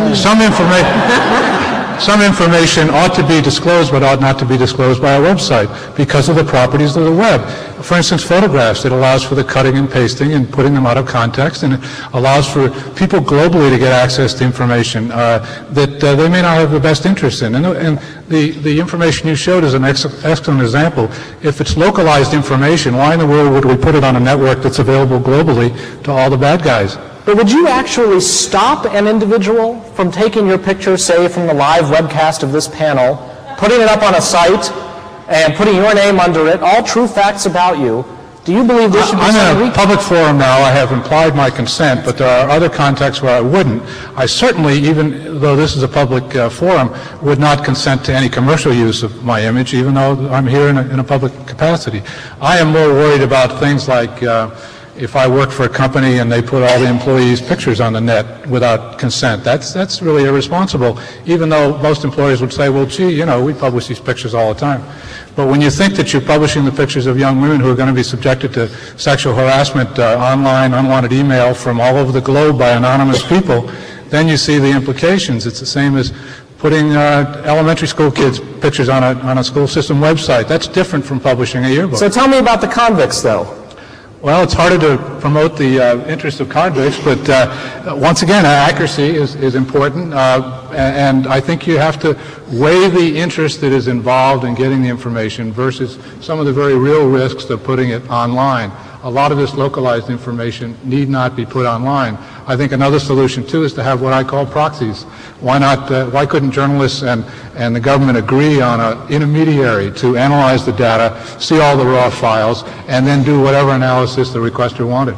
Some information ought to be disclosed but ought not to be disclosed by a website because of the properties of the web. For instance, photographs. It allows for the cutting and pasting and putting them out of context, and it allows for people globally to get access to information that they may not have the best interest in. And the information you showed is an excellent example. If it's localized information, why in the world would we put it on a network that's available globally to all the bad guys? But would you actually stop an individual from taking your picture, say, from the live webcast of this panel, putting it up on a site, and putting your name under it, all true facts about you? Do you believe there should be I'm in a public forum now. I have implied my consent, but there are other contexts where I wouldn't. I certainly, even though this is a public forum, would not consent to any commercial use of my image, even though I'm here in a public capacity. I am more worried about things like if I work for a company and they put all the employees' pictures on the net without consent. That's really irresponsible, even though most employers would say, well, gee, you know, we publish these pictures all the time. But when you think that you're publishing the pictures of young women who are going to be subjected to sexual harassment, online, unwanted email from all over the globe by anonymous people, then you see the implications. It's the same as putting elementary school kids' pictures on a school system website. That's different from publishing a yearbook. So tell me about the convicts, though. Well, it's harder to promote the interests of convicts, but once again, accuracy is important, and I think you have to weigh the interest that is involved in getting the information versus some of the very real risks of putting it online. A lot of this localized information need not be put online. I think another solution, too, is to have what I call proxies. Why not? Why couldn't journalists and the government agree on an intermediary to analyze the data, see all the raw files, and then do whatever analysis the requester wanted?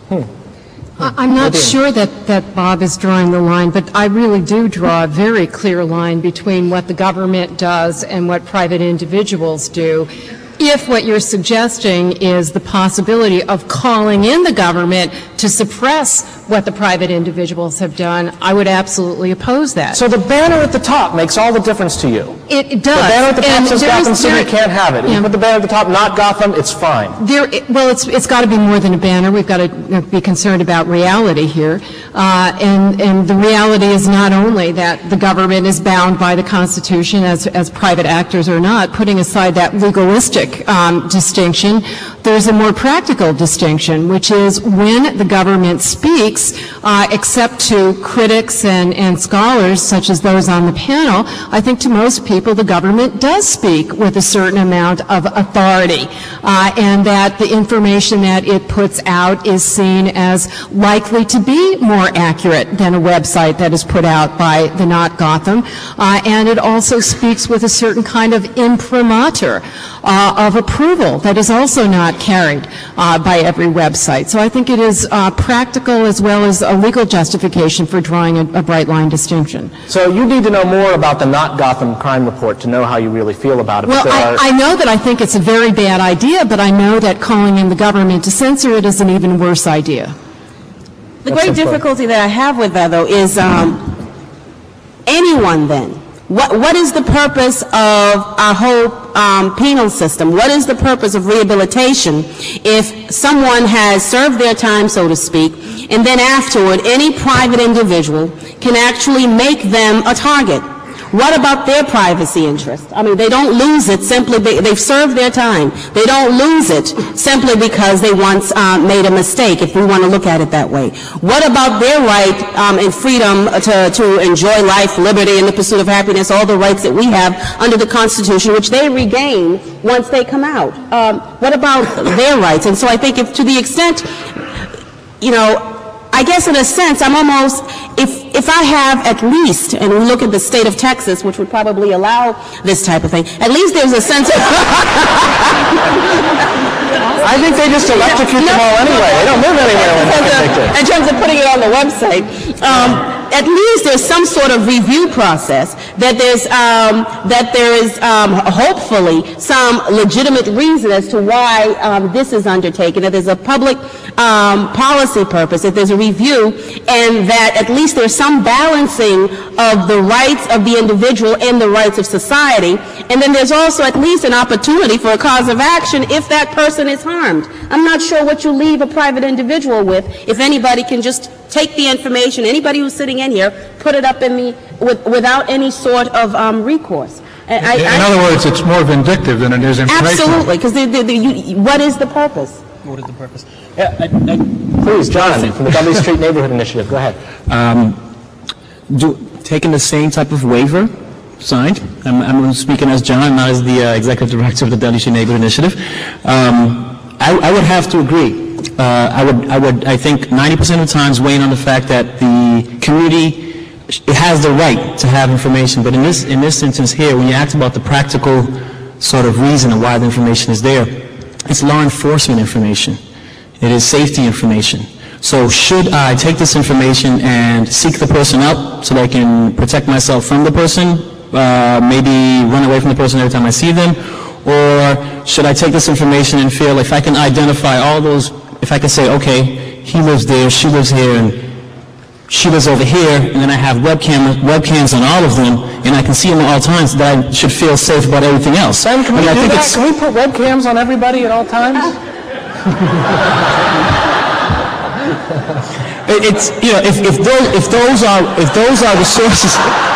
I'm not sure that Bob is drawing the line, but I really do draw a very clear line between what the government does and what private individuals do. If what you're suggesting is the possibility of calling in the government to suppress what the private individuals have done, I would absolutely oppose that. So the banner at the top makes all the difference to you? It does. The banner at the top says Gotham City, there, can't have it. If you put the banner at the top, not Gotham, it's fine. Well, it's got to be more than a banner. We've got to be concerned about reality here. And the reality is not only that the government is bound by the Constitution as private actors or not, putting aside that legalistic distinction, there's a more practical distinction, which is when the government speaks, except to critics and scholars such as those on the panel, I think to most people the government does speak with a certain amount of authority, and that the information that it puts out is seen as likely to be more accurate than a website that is put out by the Not Gotham, and it also speaks with a certain kind of imprimatur of approval that is also not carried by every website. So I think it is practical as well as a legal justification for drawing a bright line distinction. So you need to know more about the Not Gotham crime report to know how you really feel about it. Well, I know that I think it's a very bad idea, but I know that calling in the government to censor it is an even worse idea. The great difficulty that I have with that, though, is anyone then. What is the purpose of our whole penal system? What is the purpose of rehabilitation if someone has served their time, so to speak, and then afterward any private individual can actually make them a target? What about their privacy interest? I mean, they don't lose it simply, they've served their time. They don't lose it simply because they once made a mistake, if we want to look at it that way. What about their right and freedom to enjoy life, liberty, and the pursuit of happiness, all the rights that we have under the Constitution, which they regain once they come out? What about their rights? And so I think if to the extent, you know, I guess in a sense, I'm almost, if I have at least, and we look at the state of Texas, which would probably allow this type of thing, at least there's a sense of... I think they just electrocute them all anyway. They don't live anywhere when they're convicted. In terms of putting it on the website, at least there's some sort of review process, that there is hopefully some legitimate reason as to why this is undertaken, that there's a public policy purpose, that there's a review, and that at least there's some balancing of the rights of the individual and the rights of society, and then there's also at least an opportunity for a cause of action if that person is harmed. I'm not sure what you leave a private individual with if anybody can just take the information, anybody who's sitting in here, put it up in without any sort of recourse. In other words, it's more vindictive than it is informational. Absolutely, because what is the purpose? What is the purpose? Yeah, please, John, from the Dudley Street Neighborhood Initiative. Go ahead. Taking the same type of waiver signed. I'm speaking as John, not as the executive director of the Dudley Street Neighborhood Initiative. I would have to agree. I think 90% of the times weighing on the fact that the community has the right to have information, but in this instance here, when you ask about the practical sort of reason of why the information is there, it's law enforcement information. It is safety information. So should I take this information and seek the person out so that I can protect myself from the person, maybe run away from the person every time I see them, or should I take this information and feel if I can identify all those, if I can say, okay, he lives there, she lives here, and she lives over here, and then I have webcams on all of them, and I can see them at all times, that I should feel safe about everything else. Sam, can we do that? Can we put webcams on everybody at all times? It's, you know, if those are the sources,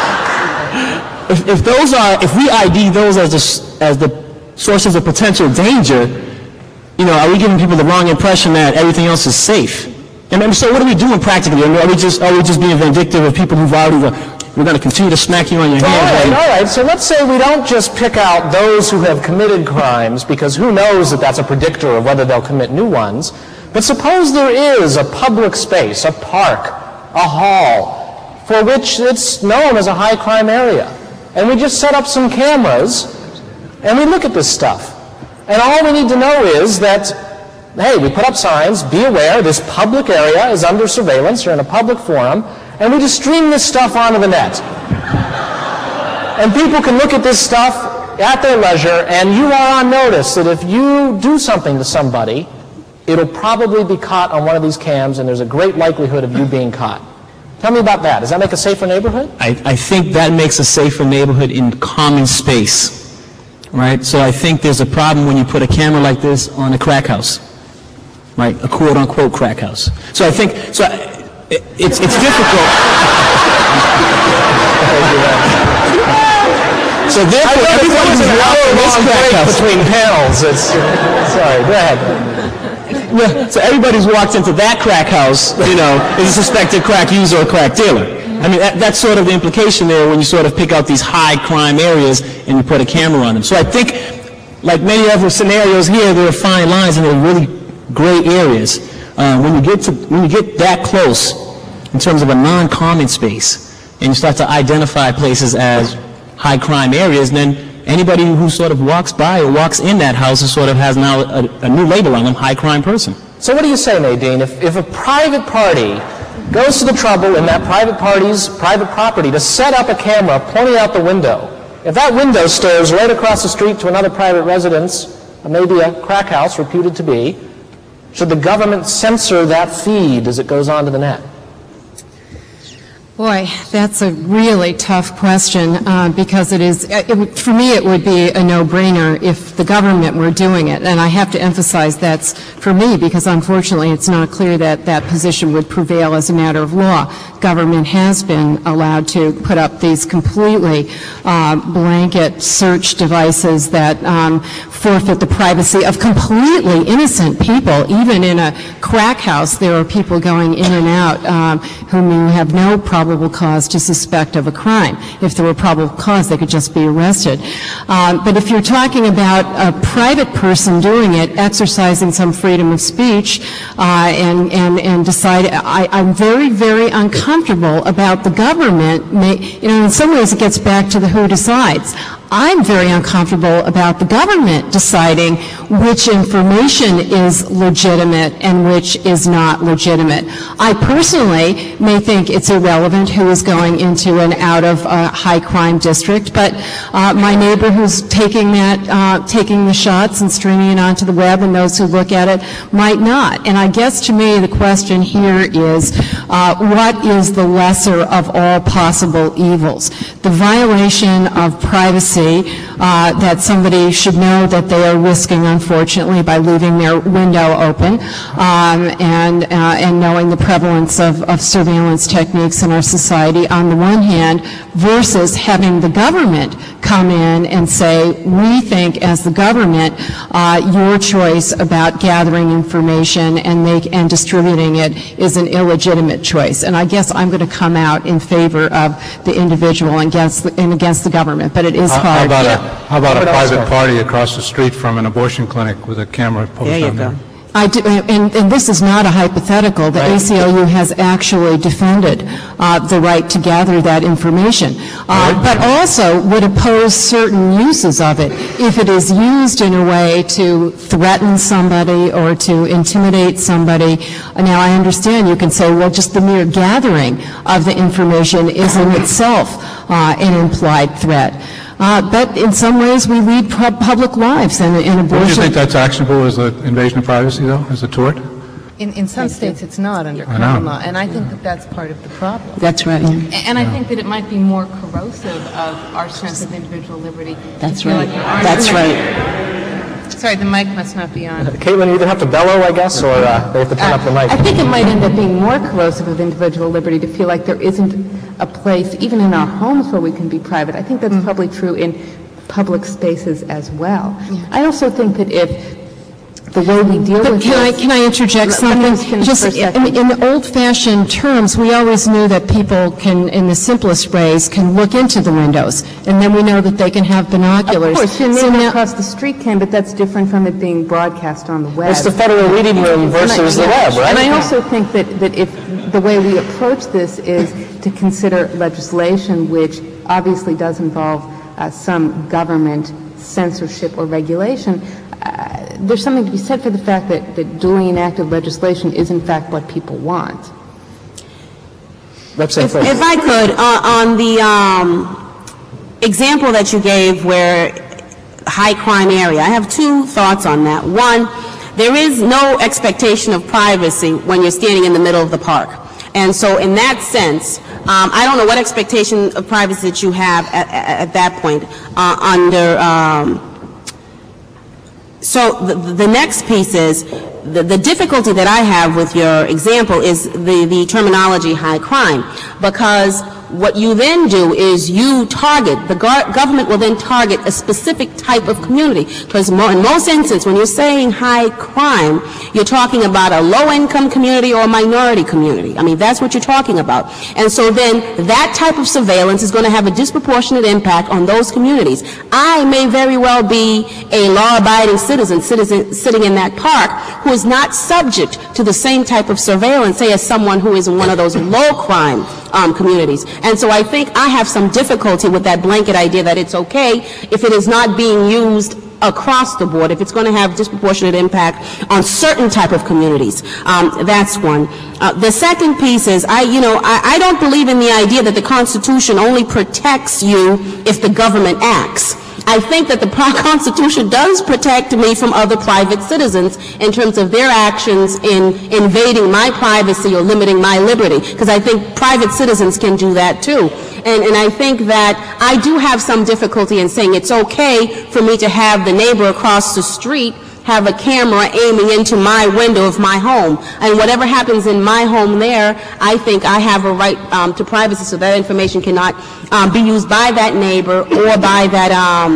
if we ID those as the sources of potential danger, you know, are we giving people the wrong impression that everything else is safe? And so what are we doing practically? Are we just being vindictive of people who've already, we're going to continue to smack you on your hands? All right. So let's say we don't just pick out those who have committed crimes, because who knows that that's a predictor of whether they'll commit new ones. But suppose there is a public space, a park, a hall, for which it's known as a high crime area. And we just set up some cameras and we look at this stuff. And all we need to know is that, hey, we put up signs, be aware, this public area is under surveillance, you're in a public forum, and we just stream this stuff onto the net. And people can look at this stuff at their leisure, and you are on notice that if you do something to somebody, it'll probably be caught on one of these cams, and there's a great likelihood of you being caught. Tell me about that. Does that make a safer neighborhood? I think that makes a safer neighborhood in common space, right? So I think there's a problem when you put a camera like this on a crack house, right? A quote-unquote crack house. So I think, it's difficult. So therefore, everybody's walking this crack house between panels. Sorry, go ahead. Yeah, so everybody's walked into that crack house, is a suspected crack user or crack dealer. I mean, that's sort of the implication there when you sort of pick out these high crime areas and you put a camera on them. So I think, like many other scenarios here, there are fine lines and there are really gray areas. When you get that close in terms of a non-common space and you start to identify places as high crime areas, then anybody who sort of walks by or walks in that house sort of has now a new label on them, high crime person. So what do you say, Nadine? If a private party goes to the trouble in that private party's private property to set up a camera pointing out the window, if that window stares right across the street to another private residence, maybe a crack house reputed to be, should the government censor that feed as it goes onto the net? Boy, that's a really tough question because for me it would be a no-brainer if the government were doing it. And I have to emphasize that's for me because unfortunately it's not clear that that position would prevail as a matter of law. Government has been allowed to put up these completely blanket search devices that forfeit the privacy of completely innocent people. Even in a crack house, there are people going in and out whom you have no probable cause to suspect of a crime. If there were probable cause, they could just be arrested. But if you're talking about a private person doing it, exercising some freedom of speech, and decide, I'm very, very uncomfortable about the government. In some ways, it gets back to the who decides. I'm very uncomfortable about the government deciding which information is legitimate and which is not legitimate. I personally may think it's irrelevant who is going into and out of a high crime district, but my neighbor who's taking the shots and streaming it onto the web and those who look at it might not. And I guess to me the question here is what is the lesser of all possible evils? The violation of privacy that somebody should know that they are risking, unfortunately, by leaving their window open, and knowing the prevalence of surveillance techniques in our society on the one hand, versus having the government come in and say, we think as the government, your choice about gathering information and distributing it is an illegitimate choice. And I guess I'm going to come out in favor of the individual and against the government, but it is hard. How about a private party across the street from an abortion clinic with a camera posted on there? I do, and this is not a hypothetical. The ACLU has actually defended the right to gather that information, but also would oppose certain uses of it. If it is used in a way to threaten somebody or to intimidate somebody, now I understand you can say, well, just the mere gathering of the information is in itself an implied threat. But in some ways, we lead public lives, and abortion. Don't you think that's actionable as an invasion of privacy, though, as a tort? In some states, it's not under common law, and I think that that's part of the problem. That's right. And I think that it might be more corrosive of our sense of individual liberty. That's right. That's right. Sorry, the mic must not be on. Caitlin, you either have to bellow, I guess, or they have to turn up the mic. I think it might end up being more corrosive of individual liberty to feel like there isn't a place, even in our homes, where we can be private. I think that's probably true in public spaces as well. Yeah. I also think that if the way we deal with can I interject something? Just in the old-fashioned terms, we always knew that people can, in the simplest ways, can look into the windows, and then we know that they can have binoculars. Of course, your neighbor across the street can, but that's different from it being broadcast on the web. It's the federal reading room versus the web, right? And I also think that if the way we approach this is to consider legislation which obviously does involve some government censorship or regulation, there's something to be said for the fact that duly enacted legislation is in fact what people want. If I could, on the example that you gave where high crime area, I have two thoughts on that. One, there is no expectation of privacy when you're standing in the middle of the park. And so in that sense, I don't know what expectation of privacy that you have at that point so the next piece is the difficulty that I have with your example is the terminology high crime, because what you then do is you target, the government will then target a specific type of community, because in most instances when you're saying high crime, you're talking about a low-income community or a minority community. I mean, that's what you're talking about. And so then that type of surveillance is going to have a disproportionate impact on those communities. I may very well be a law-abiding citizen sitting in that park who is not subject to the same type of surveillance, say, as someone who is in one of those low-crime communities. And so I think I have some difficulty with that blanket idea that it's okay if it is not being used across the board, if it's going to have disproportionate impact on certain type of communities. That's one. The second piece is, I don't believe in the idea that the Constitution only protects you if the government acts. I think that the Constitution does protect me from other private citizens in terms of their actions in invading my privacy or limiting my liberty, because I think private citizens can do that too. And I think that I do have some difficulty in saying it's okay for me to have the neighbor across the street have a camera aiming into my window of my home. And whatever happens in my home there, I think I have a right to privacy, so that information cannot be used by that neighbor or by that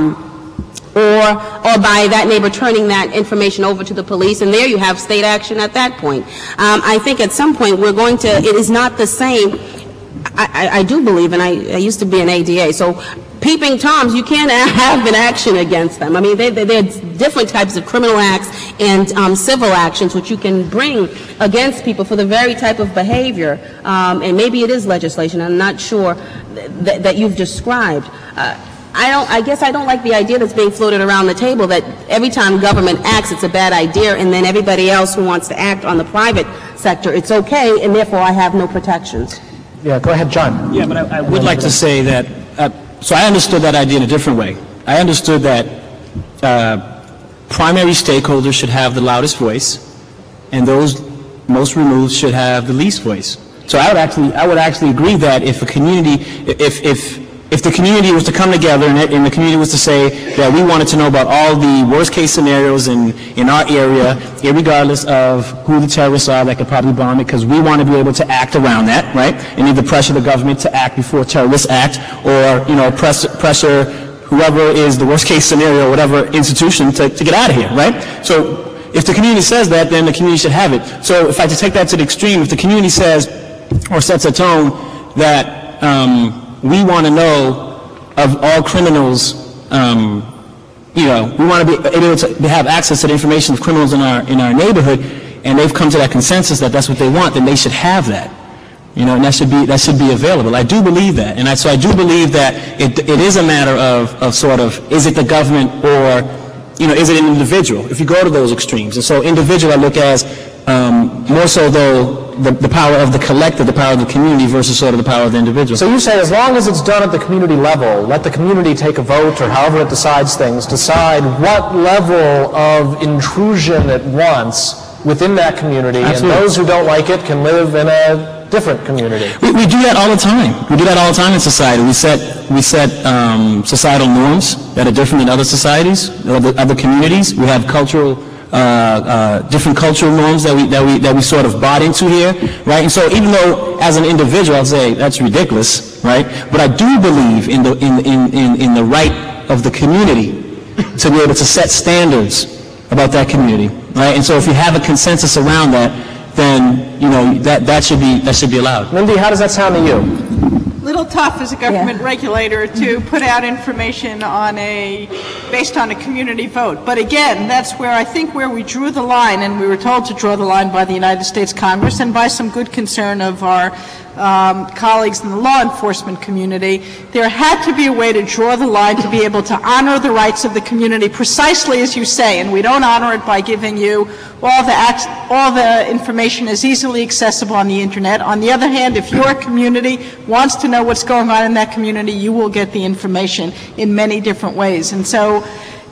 or by that neighbor turning that information over to the police, and there you have state action at that point. I think at some point we're going to, it is not the same. I do believe, and I used to be an ADA, so peeping Toms, you can't have an action against them. I mean, there are different types of criminal acts and civil actions which you can bring against people for the very type of behavior, and maybe it is legislation, I'm not sure, that you've described. I guess I don't like the idea that's being floated around the table that every time government acts it's a bad idea, and then everybody else who wants to act on the private sector, it's okay, and therefore I have no protections. Yeah, go ahead, John. Yeah, but I would like to say that, so I understood that idea in a different way. I understood that primary stakeholders should have the loudest voice, and those most removed should have the least voice. So I would actually agree that if a community, if the community was to come together and the community was to say that we wanted to know about all the worst case scenarios in our area, regardless of who the terrorists are that could probably bomb it, because we want to be able to act around that, right? And either pressure the government to act before terrorists act, or pressure whoever is the worst case scenario, whatever institution, to get out of here, right? So if the community says that, then the community should have it. So if I take that to the extreme, if the community says or sets a tone that we want to know of all criminals, we want to be able to have access to the information of criminals in our neighborhood, and they've come to that consensus that that's what they want, then they should have that. And that should be available. I do believe that, and so I do believe that it is a matter of sort of, is it the government or is it an individual? If you go to those extremes, and so individual I look as more so though the power of the collective, the power of the community versus sort of the power of the individual. So you say as long as it's done at the community level, let the community take a vote or however it decides things, decide what level of intrusion it wants within that community. Absolutely. And those who don't like it can live in a different community. We do that all the time. We do that all the time in society. We set societal norms that are different than other societies, other communities. We have different cultural norms that we sort of bought into here, right? And so even though as an individual I'll say that's ridiculous, right? But I do believe in the right of the community to be able to set standards about that community, right? And so if you have a consensus around that, then that should be allowed. Mindy, how does that sound to you? Little tough as a government regulator to put out information based on a community vote. But again, that's where we drew the line, and we were told to draw the line by the United States Congress and by some good concern of our colleagues in the law enforcement community. There had to be a way to draw the line to be able to honor the rights of the community precisely as you say, and we don't honor it by giving you all the information is easily accessible on the internet. On the other hand, if your community wants to know what's going on in that community, you will get the information in many different ways. And so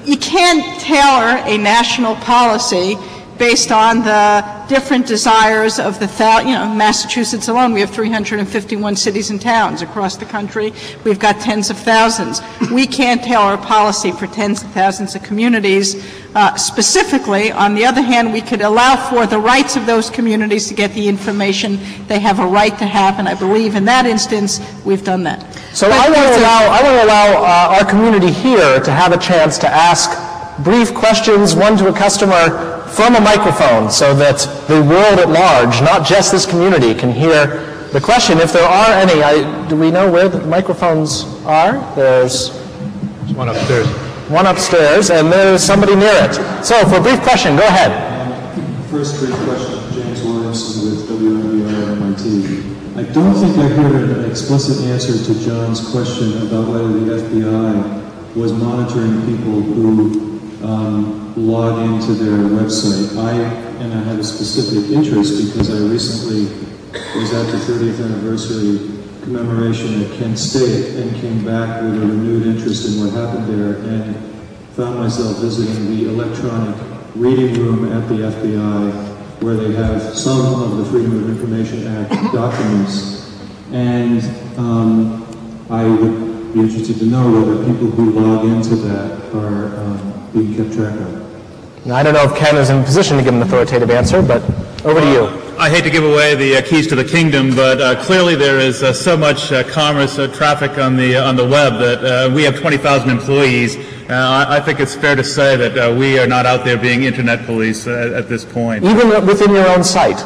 you can't tailor a national policy based on the different desires of the, Massachusetts alone, we have 351 cities and towns across the country. We've got tens of thousands. We can't tailor a policy for tens of thousands of communities specifically. On the other hand, we could allow for the rights of those communities to get the information they have a right to have, and I believe in that instance we've done that. So I want to allow our community here to have a chance to ask brief questions, one to a customer, from a microphone, so that the world at large, not just this community, can hear the question. If there are any, do we know where the microphones are? There's one upstairs. One upstairs, and there's somebody near it. So, for a brief question, go ahead. First brief question, James Williamson with WNBR MIT. I don't think I heard an explicit answer to John's question about whether the FBI was monitoring people who log into their website. I have a specific interest because I recently was at the 30th anniversary commemoration at Kent State and came back with a renewed interest in what happened there and found myself visiting the electronic reading room at the FBI where they have some of the Freedom of Information Act documents. And I would be interested to know whether people who log into that are being kept track of. Now, I don't know if Ken is in a position to give an authoritative answer, but over to you. I hate to give away the keys to the kingdom, but clearly there is so much commerce traffic on the web that we have 20,000 employees. I think it's fair to say that we are not out there being internet police at this point. Even within your own site?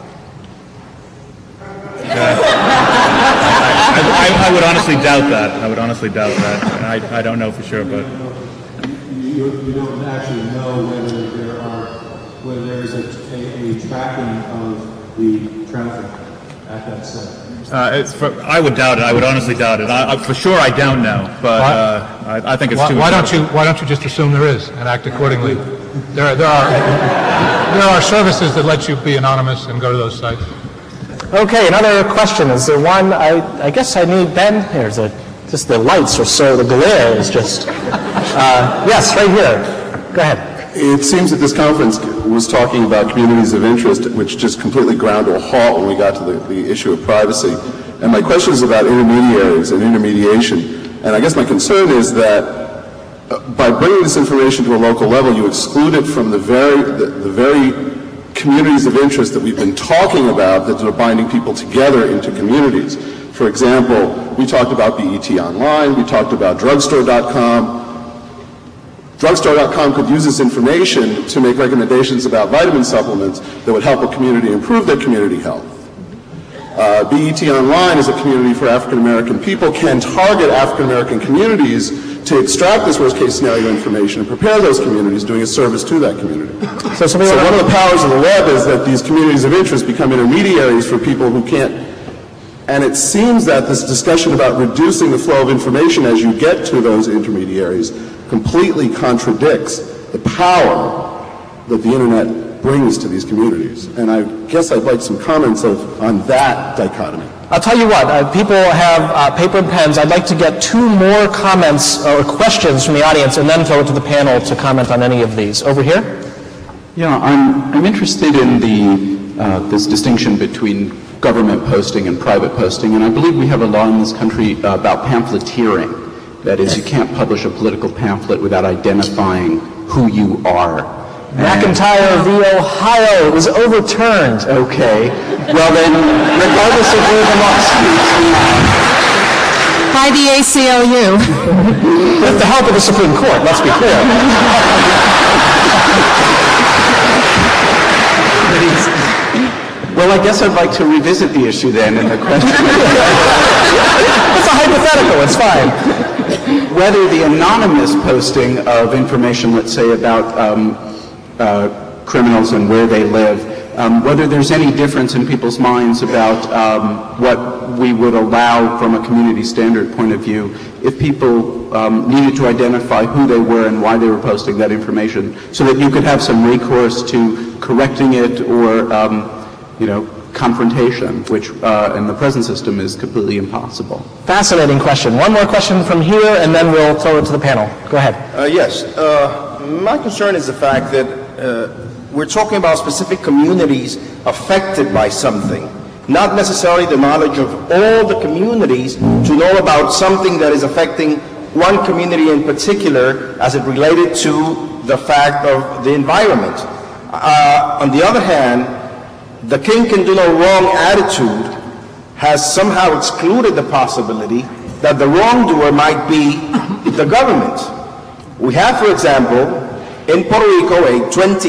I would honestly doubt that. I don't know for sure, but you don't actually know whether there is a tracking of the traffic at that site. I would doubt it. I would honestly doubt it. For sure, I don't know, but I think it's too. Why don't you just assume there is and act accordingly? There are services that let you be anonymous and go to those sites. Okay, another question. Is there one? I guess I need Ben. There's just the lights are so, the glare is just. Yes, right here. Go ahead. It seems that this conference was talking about communities of interest, which just completely ground to a halt when we got to the issue of privacy. And my question is about intermediaries and intermediation. And I guess my concern is that by bringing this information to a local level, you exclude it from the very communities of interest that we've been talking about that are binding people together into communities. For example, we talked about BET Online, we talked about Drugstore.com. Drugstore.com could use this information to make recommendations about vitamin supplements that would help a community improve their community health. BET Online is a community for African American people, can target African American communities to extract this worst case scenario information and prepare those communities, doing a service to that community. So one of the powers of the web is that these communities of interest become intermediaries for people who can't. And it seems that this discussion about reducing the flow of information as you get to those intermediaries completely contradicts the power that the internet brings to these communities. And I guess I'd like some comments on that dichotomy. I'll tell you what, people have paper and pens. I'd like to get two more comments or questions from the audience and then throw it to the panel to comment on any of these. Over here? Yeah, I'm interested in this distinction between government posting and private posting, and I believe we have a law in this country about pamphleteering. That is, you can't publish a political pamphlet without identifying who you are. McIntyre v. Ohio, it was overturned. Okay. Well then, regardless of where the law speaks. By the ACLU. With the help of the Supreme Court, let's be clear. Well, I guess I'd like to revisit the issue then and the question. It's a hypothetical, it's fine. Whether the anonymous posting of information, let's say, about criminals and where they live, whether there's any difference in people's minds about what we would allow from a community standard point of view if people needed to identify who they were and why they were posting that information so that you could have some recourse to correcting it or, confrontation, which in the present system is completely impossible. Fascinating question. One more question from here, and then we'll throw it to the panel. Go ahead. Yes. My concern is the fact that we're talking about specific communities affected by something, not necessarily the knowledge of all the communities to know about something that is affecting one community in particular as it related to the fact of the environment. On the other hand, the king can do no wrong attitude has somehow excluded the possibility that the wrongdoer might be the government. We have, for example, in Puerto Rico, a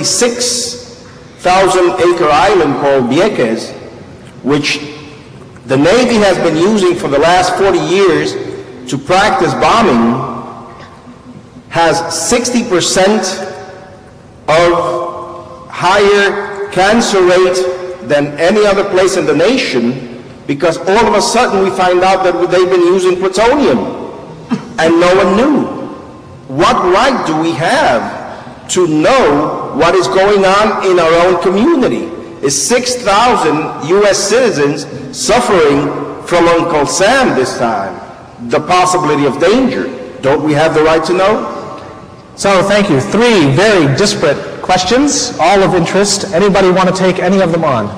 26,000-acre island called Vieques, which the Navy has been using for the last 40 years to practice bombing, has 60% of higher cancer rate than any other place in the nation, because all of a sudden we find out that they've been using plutonium and no one knew. What right do we have to know what is going on in our own community? Is 6,000 U.S. citizens suffering from Uncle Sam this time? The possibility of danger. Don't we have the right to know? So, thank you. 3 very disparate questions, all of interest. Anybody want to take any of them on?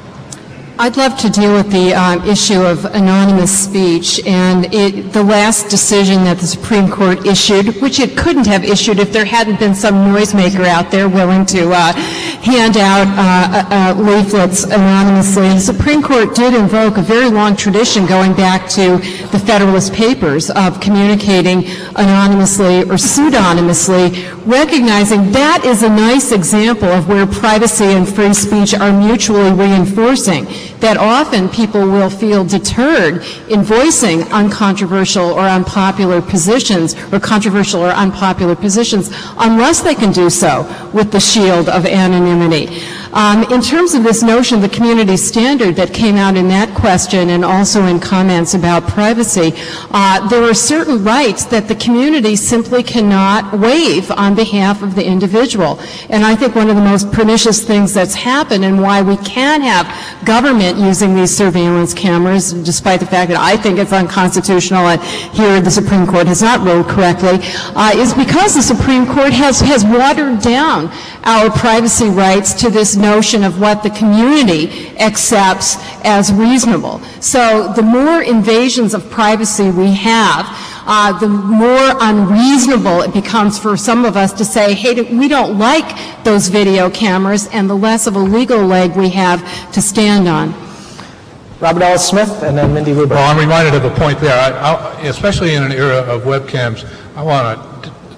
I'd love to deal with the issue of anonymous speech and the last decision that the Supreme Court issued, which it couldn't have issued if there hadn't been some noisemaker out there willing to hand out leaflets anonymously. The Supreme Court did invoke a very long tradition going back to the Federalist Papers of communicating anonymously or pseudonymously, recognizing that is a nice example of where privacy and free speech are mutually reinforcing, that often people will feel deterred in voicing uncontroversial or unpopular positions or controversial or unpopular positions unless they can do so with the shield of anonymity. In terms of this notion, the community standard that came out in that question and also in comments about privacy, there are certain rights that the community simply cannot waive on behalf of the individual. And I think one of the most pernicious things that's happened and why we can have government using these surveillance cameras, despite the fact that I think it's unconstitutional and here the Supreme Court has not ruled correctly, is because the Supreme Court has watered down our privacy rights to this notion of what the community accepts as reasonable. So the more invasions of privacy we have, the more unreasonable it becomes for some of us to say, hey, we don't like those video cameras, and the less of a legal leg we have to stand on. Robert Ellis Smith and then Mindy Ruber. Well, I'm reminded of a point there. Especially in an era of webcams, I want to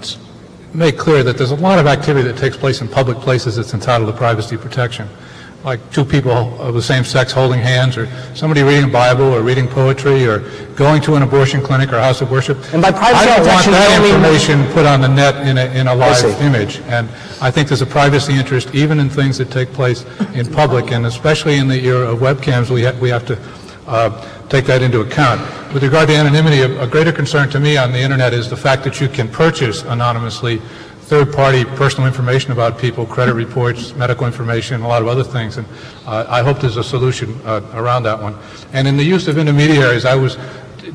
make clear that there's a lot of activity that takes place in public places that's entitled to privacy protection, like 2 people of the same sex holding hands, or somebody reading a Bible, or reading poetry, or going to an abortion clinic or house of worship. And by privacy I don't want protection, that information put on the net in a live image. And I think there's a privacy interest even in things that take place in public, and especially in the era of webcams, we have to take that into account. With regard to anonymity, a greater concern to me on the internet is the fact that you can purchase anonymously third-party personal information about people, credit reports, medical information, a lot of other things, and I hope there's a solution around that one. And in the use of intermediaries, I would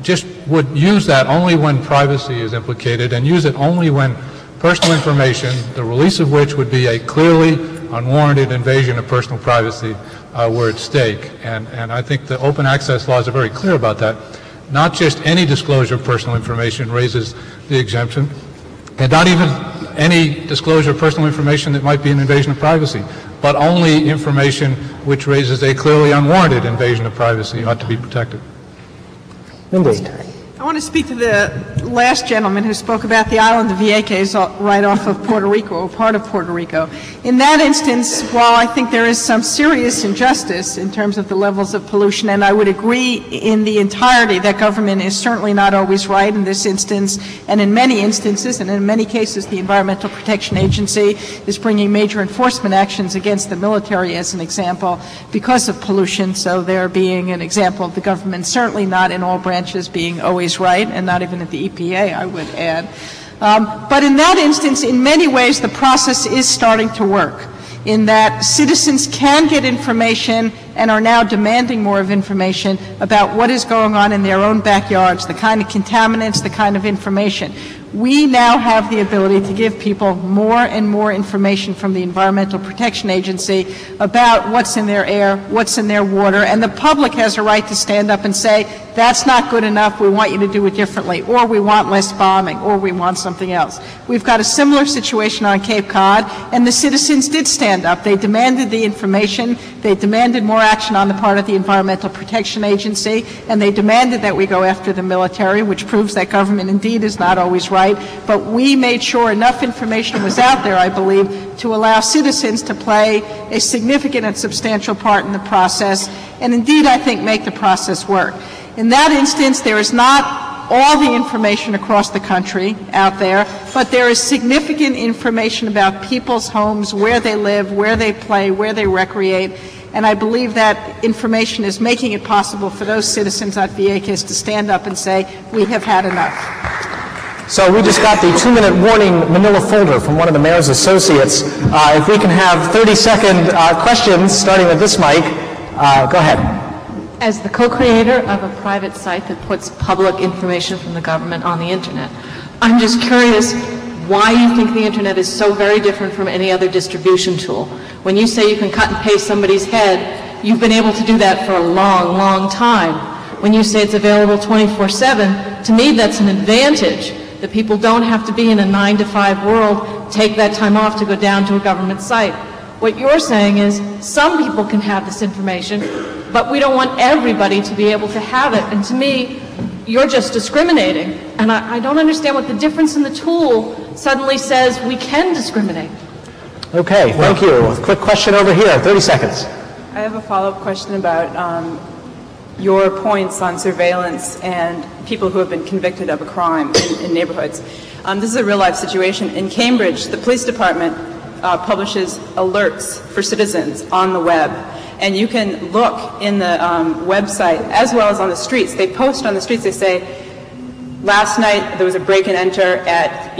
use that only when privacy is implicated, and use it only when personal information, the release of which would be a clearly unwarranted invasion of personal privacy, were at stake. And I think the open access laws are very clear about that. Not just any disclosure of personal information raises the exemption, and not even any disclosure of personal information that might be an invasion of privacy, but only information which raises a clearly unwarranted invasion of privacy ought to be protected. Mindy. I want to speak to the last gentleman who spoke about the island of Vieques right off of Puerto Rico, or part of Puerto Rico. In that instance, while I think there is some serious injustice in terms of the levels of pollution, and I would agree in the entirety that government is certainly not always right in this instance, and in many instances, and in many cases, the Environmental Protection Agency is bringing major enforcement actions against the military, as an example, because of pollution, so there being an example of the government certainly not in all branches being always right, and not even at the EPA, I would add. But in that instance, in many ways, the process is starting to work, in that citizens can get information and are now demanding more of information about what is going on in their own backyards, the kind of contaminants, the kind of information. We now have the ability to give people more and more information from the Environmental Protection Agency about what's in their air, what's in their water, and the public has a right to stand up and say, that's not good enough, we want you to do it differently, or we want less bombing, or we want something else. We've got a similar situation on Cape Cod, and the citizens did stand up. They demanded the information, they demanded more action on the part of the Environmental Protection Agency, and they demanded that we go after the military, which proves that government indeed is not always right. But we made sure enough information was out there, I believe, to allow citizens to play a significant and substantial part in the process, and indeed, I think, make the process work. In that instance, there is not all the information across the country out there, but there is significant information about people's homes, where they live, where they play, where they recreate, and I believe that information is making it possible for those citizens at Vieques to stand up and say, we have had enough. So we just got the 2-minute warning manila folder from one of the mayor's associates. If we can have 30-second questions, starting with this mic. Go ahead. As the co-creator of a private site that puts public information from the government on the Internet, I'm just curious why you think the Internet is so very different from any other distribution tool. When you say you can cut and paste somebody's head, you've been able to do that for a long, long time. When you say it's available 24/7, to me that's an advantage. That people don't have to be in a 9-to-5 world, take that time off to go down to a government site. What you're saying is some people can have this information, but we don't want everybody to be able to have it. And to me, you're just discriminating. And I don't understand what the difference in the tool suddenly says we can discriminate. Okay, thank you. Quick question over here, 30 seconds. I have a follow-up question about your points on surveillance and people who have been convicted of a crime in neighborhoods. This is a real-life situation. In Cambridge, the police department publishes alerts for citizens on the web. And you can look in the website as well as on the streets. They post on the streets, they say, last night there was a break and enter at,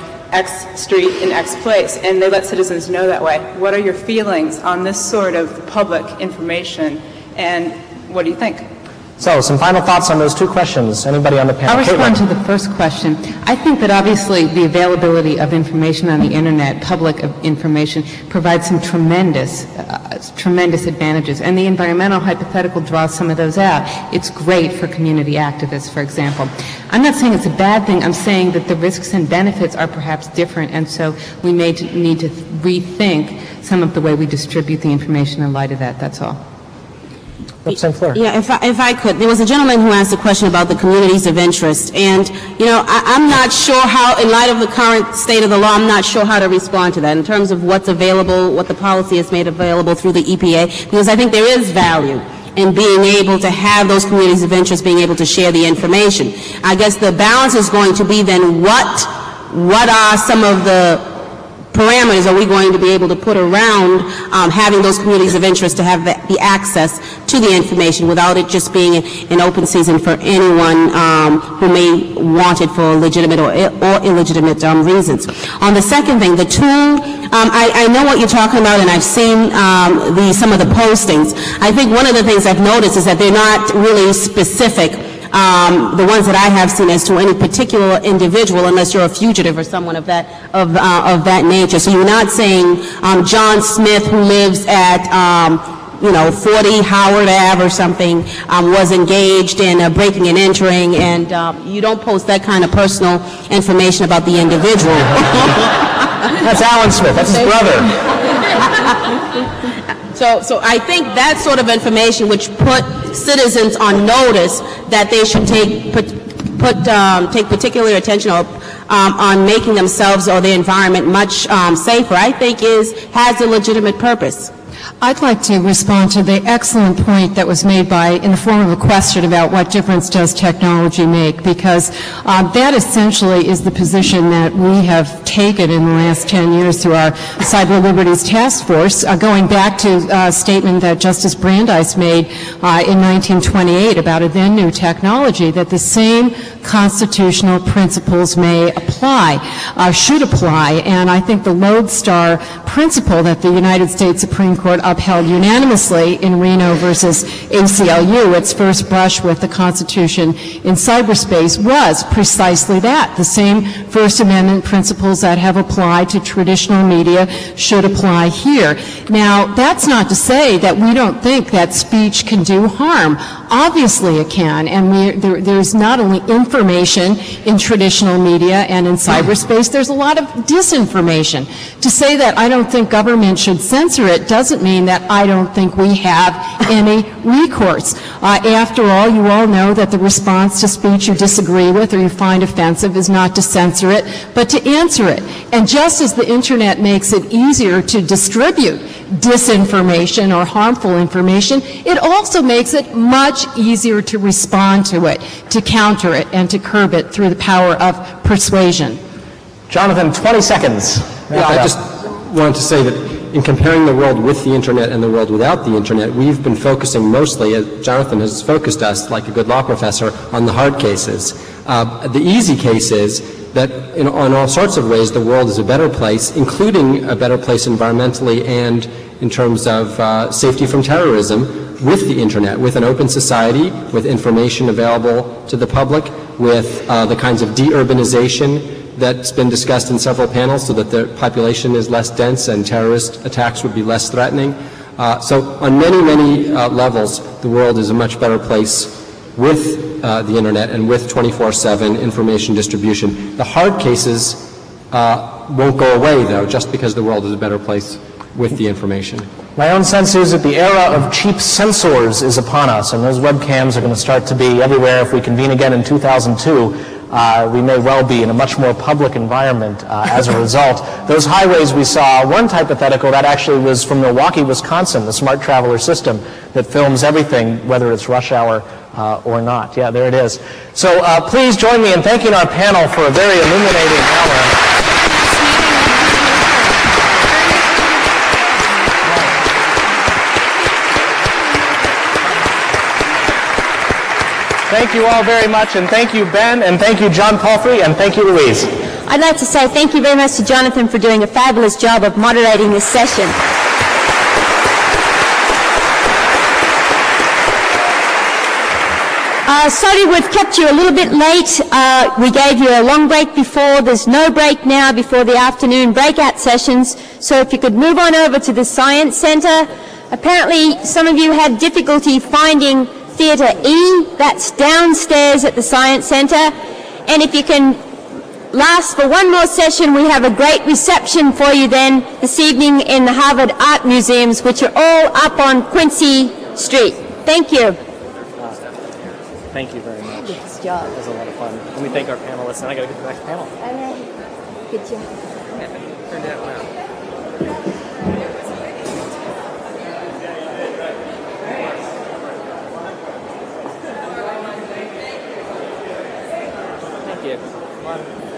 X street in X place. And they let citizens know that way. What are your feelings on this sort of public information? And what do you think? So, some final thoughts on those two questions. Anybody on the panel? I'll respond to the first question. I think that obviously the availability of information on the Internet, public information, provides some tremendous advantages. And the environmental hypothetical draws some of those out. It's great for community activists, for example. I'm not saying it's a bad thing. I'm saying that the risks and benefits are perhaps different, and so we may need to rethink some of the way we distribute the information in light of that. That's all. Yeah, if I could. There was a gentleman who asked a question about the communities of interest. And, I'm not sure how, in light of the current state of the law, I'm not sure how to respond to that in terms of what's available, what the policy has made available through the EPA, because I think there is value in being able to have those communities of interest being able to share the information. I guess the balance is going to be then what are some of the parameters are we going to be able to put around having those communities of interest to have the access to the information without it just being an open season for anyone who may want it for legitimate or illegitimate reasons. On the second thing, the tool, I know what you're talking about, and I've seen some of the postings. I think one of the things I've noticed is that they're not really specific. The ones that I have seen as to any particular individual, unless you're a fugitive or someone of that nature. So you're not saying John Smith, who lives at 40 Howard Ave or something, was engaged in breaking and entering, and you don't post that kind of personal information about the individual. That's Alan Smith. That's his brother. So I think that sort of information, which put citizens on notice that they should take particular attention on making themselves or the environment much safer, I think has a legitimate purpose. I'd like to respond to the excellent point that was made in the form of a question about what difference does technology make, because that essentially is the position that we have taken taken in the last 10 years through our Cyber Liberties Task Force, going back to a statement that Justice Brandeis made in 1928 about a then new technology, that the same constitutional principles may apply, should apply. And I think the lodestar principle that the United States Supreme Court upheld unanimously in Reno versus ACLU, its first brush with the Constitution in cyberspace, was precisely that. The same First Amendment principles that have applied to traditional media should apply here. Now, that's not to say that we don't think that speech can do harm. Obviously it can, and there's not only information in traditional media and in cyberspace, there's a lot of disinformation. To say that I don't think government should censor it doesn't mean that I don't think we have any recourse. After all, you all know that the response to speech you disagree with or you find offensive is not to censor it, but to answer it. And just as the Internet makes it easier to distribute disinformation or harmful information, it also makes it much easier to respond to it, to counter it, and to curb it through the power of persuasion. Jonathan, 20 seconds. Yeah, I just wanted to say that in comparing the world with the Internet and the world without the Internet, we've been focusing mostly, as Jonathan has focused us, like a good law professor, on the hard cases. The easy case is that in all sorts of ways the world is a better place, including a better place environmentally and in terms of safety from terrorism with the Internet, with an open society, with information available to the public, with the kinds of de-urbanization that's been discussed in several panels so that the population is less dense and terrorist attacks would be less threatening. So on many, many levels, the world is a much better place with the Internet and with 24/7 information distribution. The hard cases won't go away, though, just because the world is a better place with the information. My own sense is that the era of cheap sensors is upon us, and those webcams are going to start to be everywhere. If we convene again in 2002, we may well be in a much more public environment as a result. Those highways we saw, one hypothetical that actually was from Milwaukee, Wisconsin, the Smart Traveler system that films everything, whether it's rush hour or not. Yeah, there it is. So please join me in thanking our panel for a very illuminating hour. Thank you all very much, and thank you, Ben, and thank you, John Palfrey, and thank you, Louise. I'd like to say thank you very much to Jonathan for doing a fabulous job of moderating this session. Sorry we've kept you a little bit late. We gave you a long break before. There's no break now before the afternoon breakout sessions. So if you could move on over to the Science Center. Apparently some of you had difficulty finding Theatre E, that's downstairs at the Science Center. And if you can last for one more session, we have a great reception for you then this evening in the Harvard Art Museums, which are all up on Quincy Street. Thank you. Thank you very much. Good job. It was a lot of fun. Let me thank our panelists, and I got to get to the next panel. Good job. Turned out well. Thank you. Come on.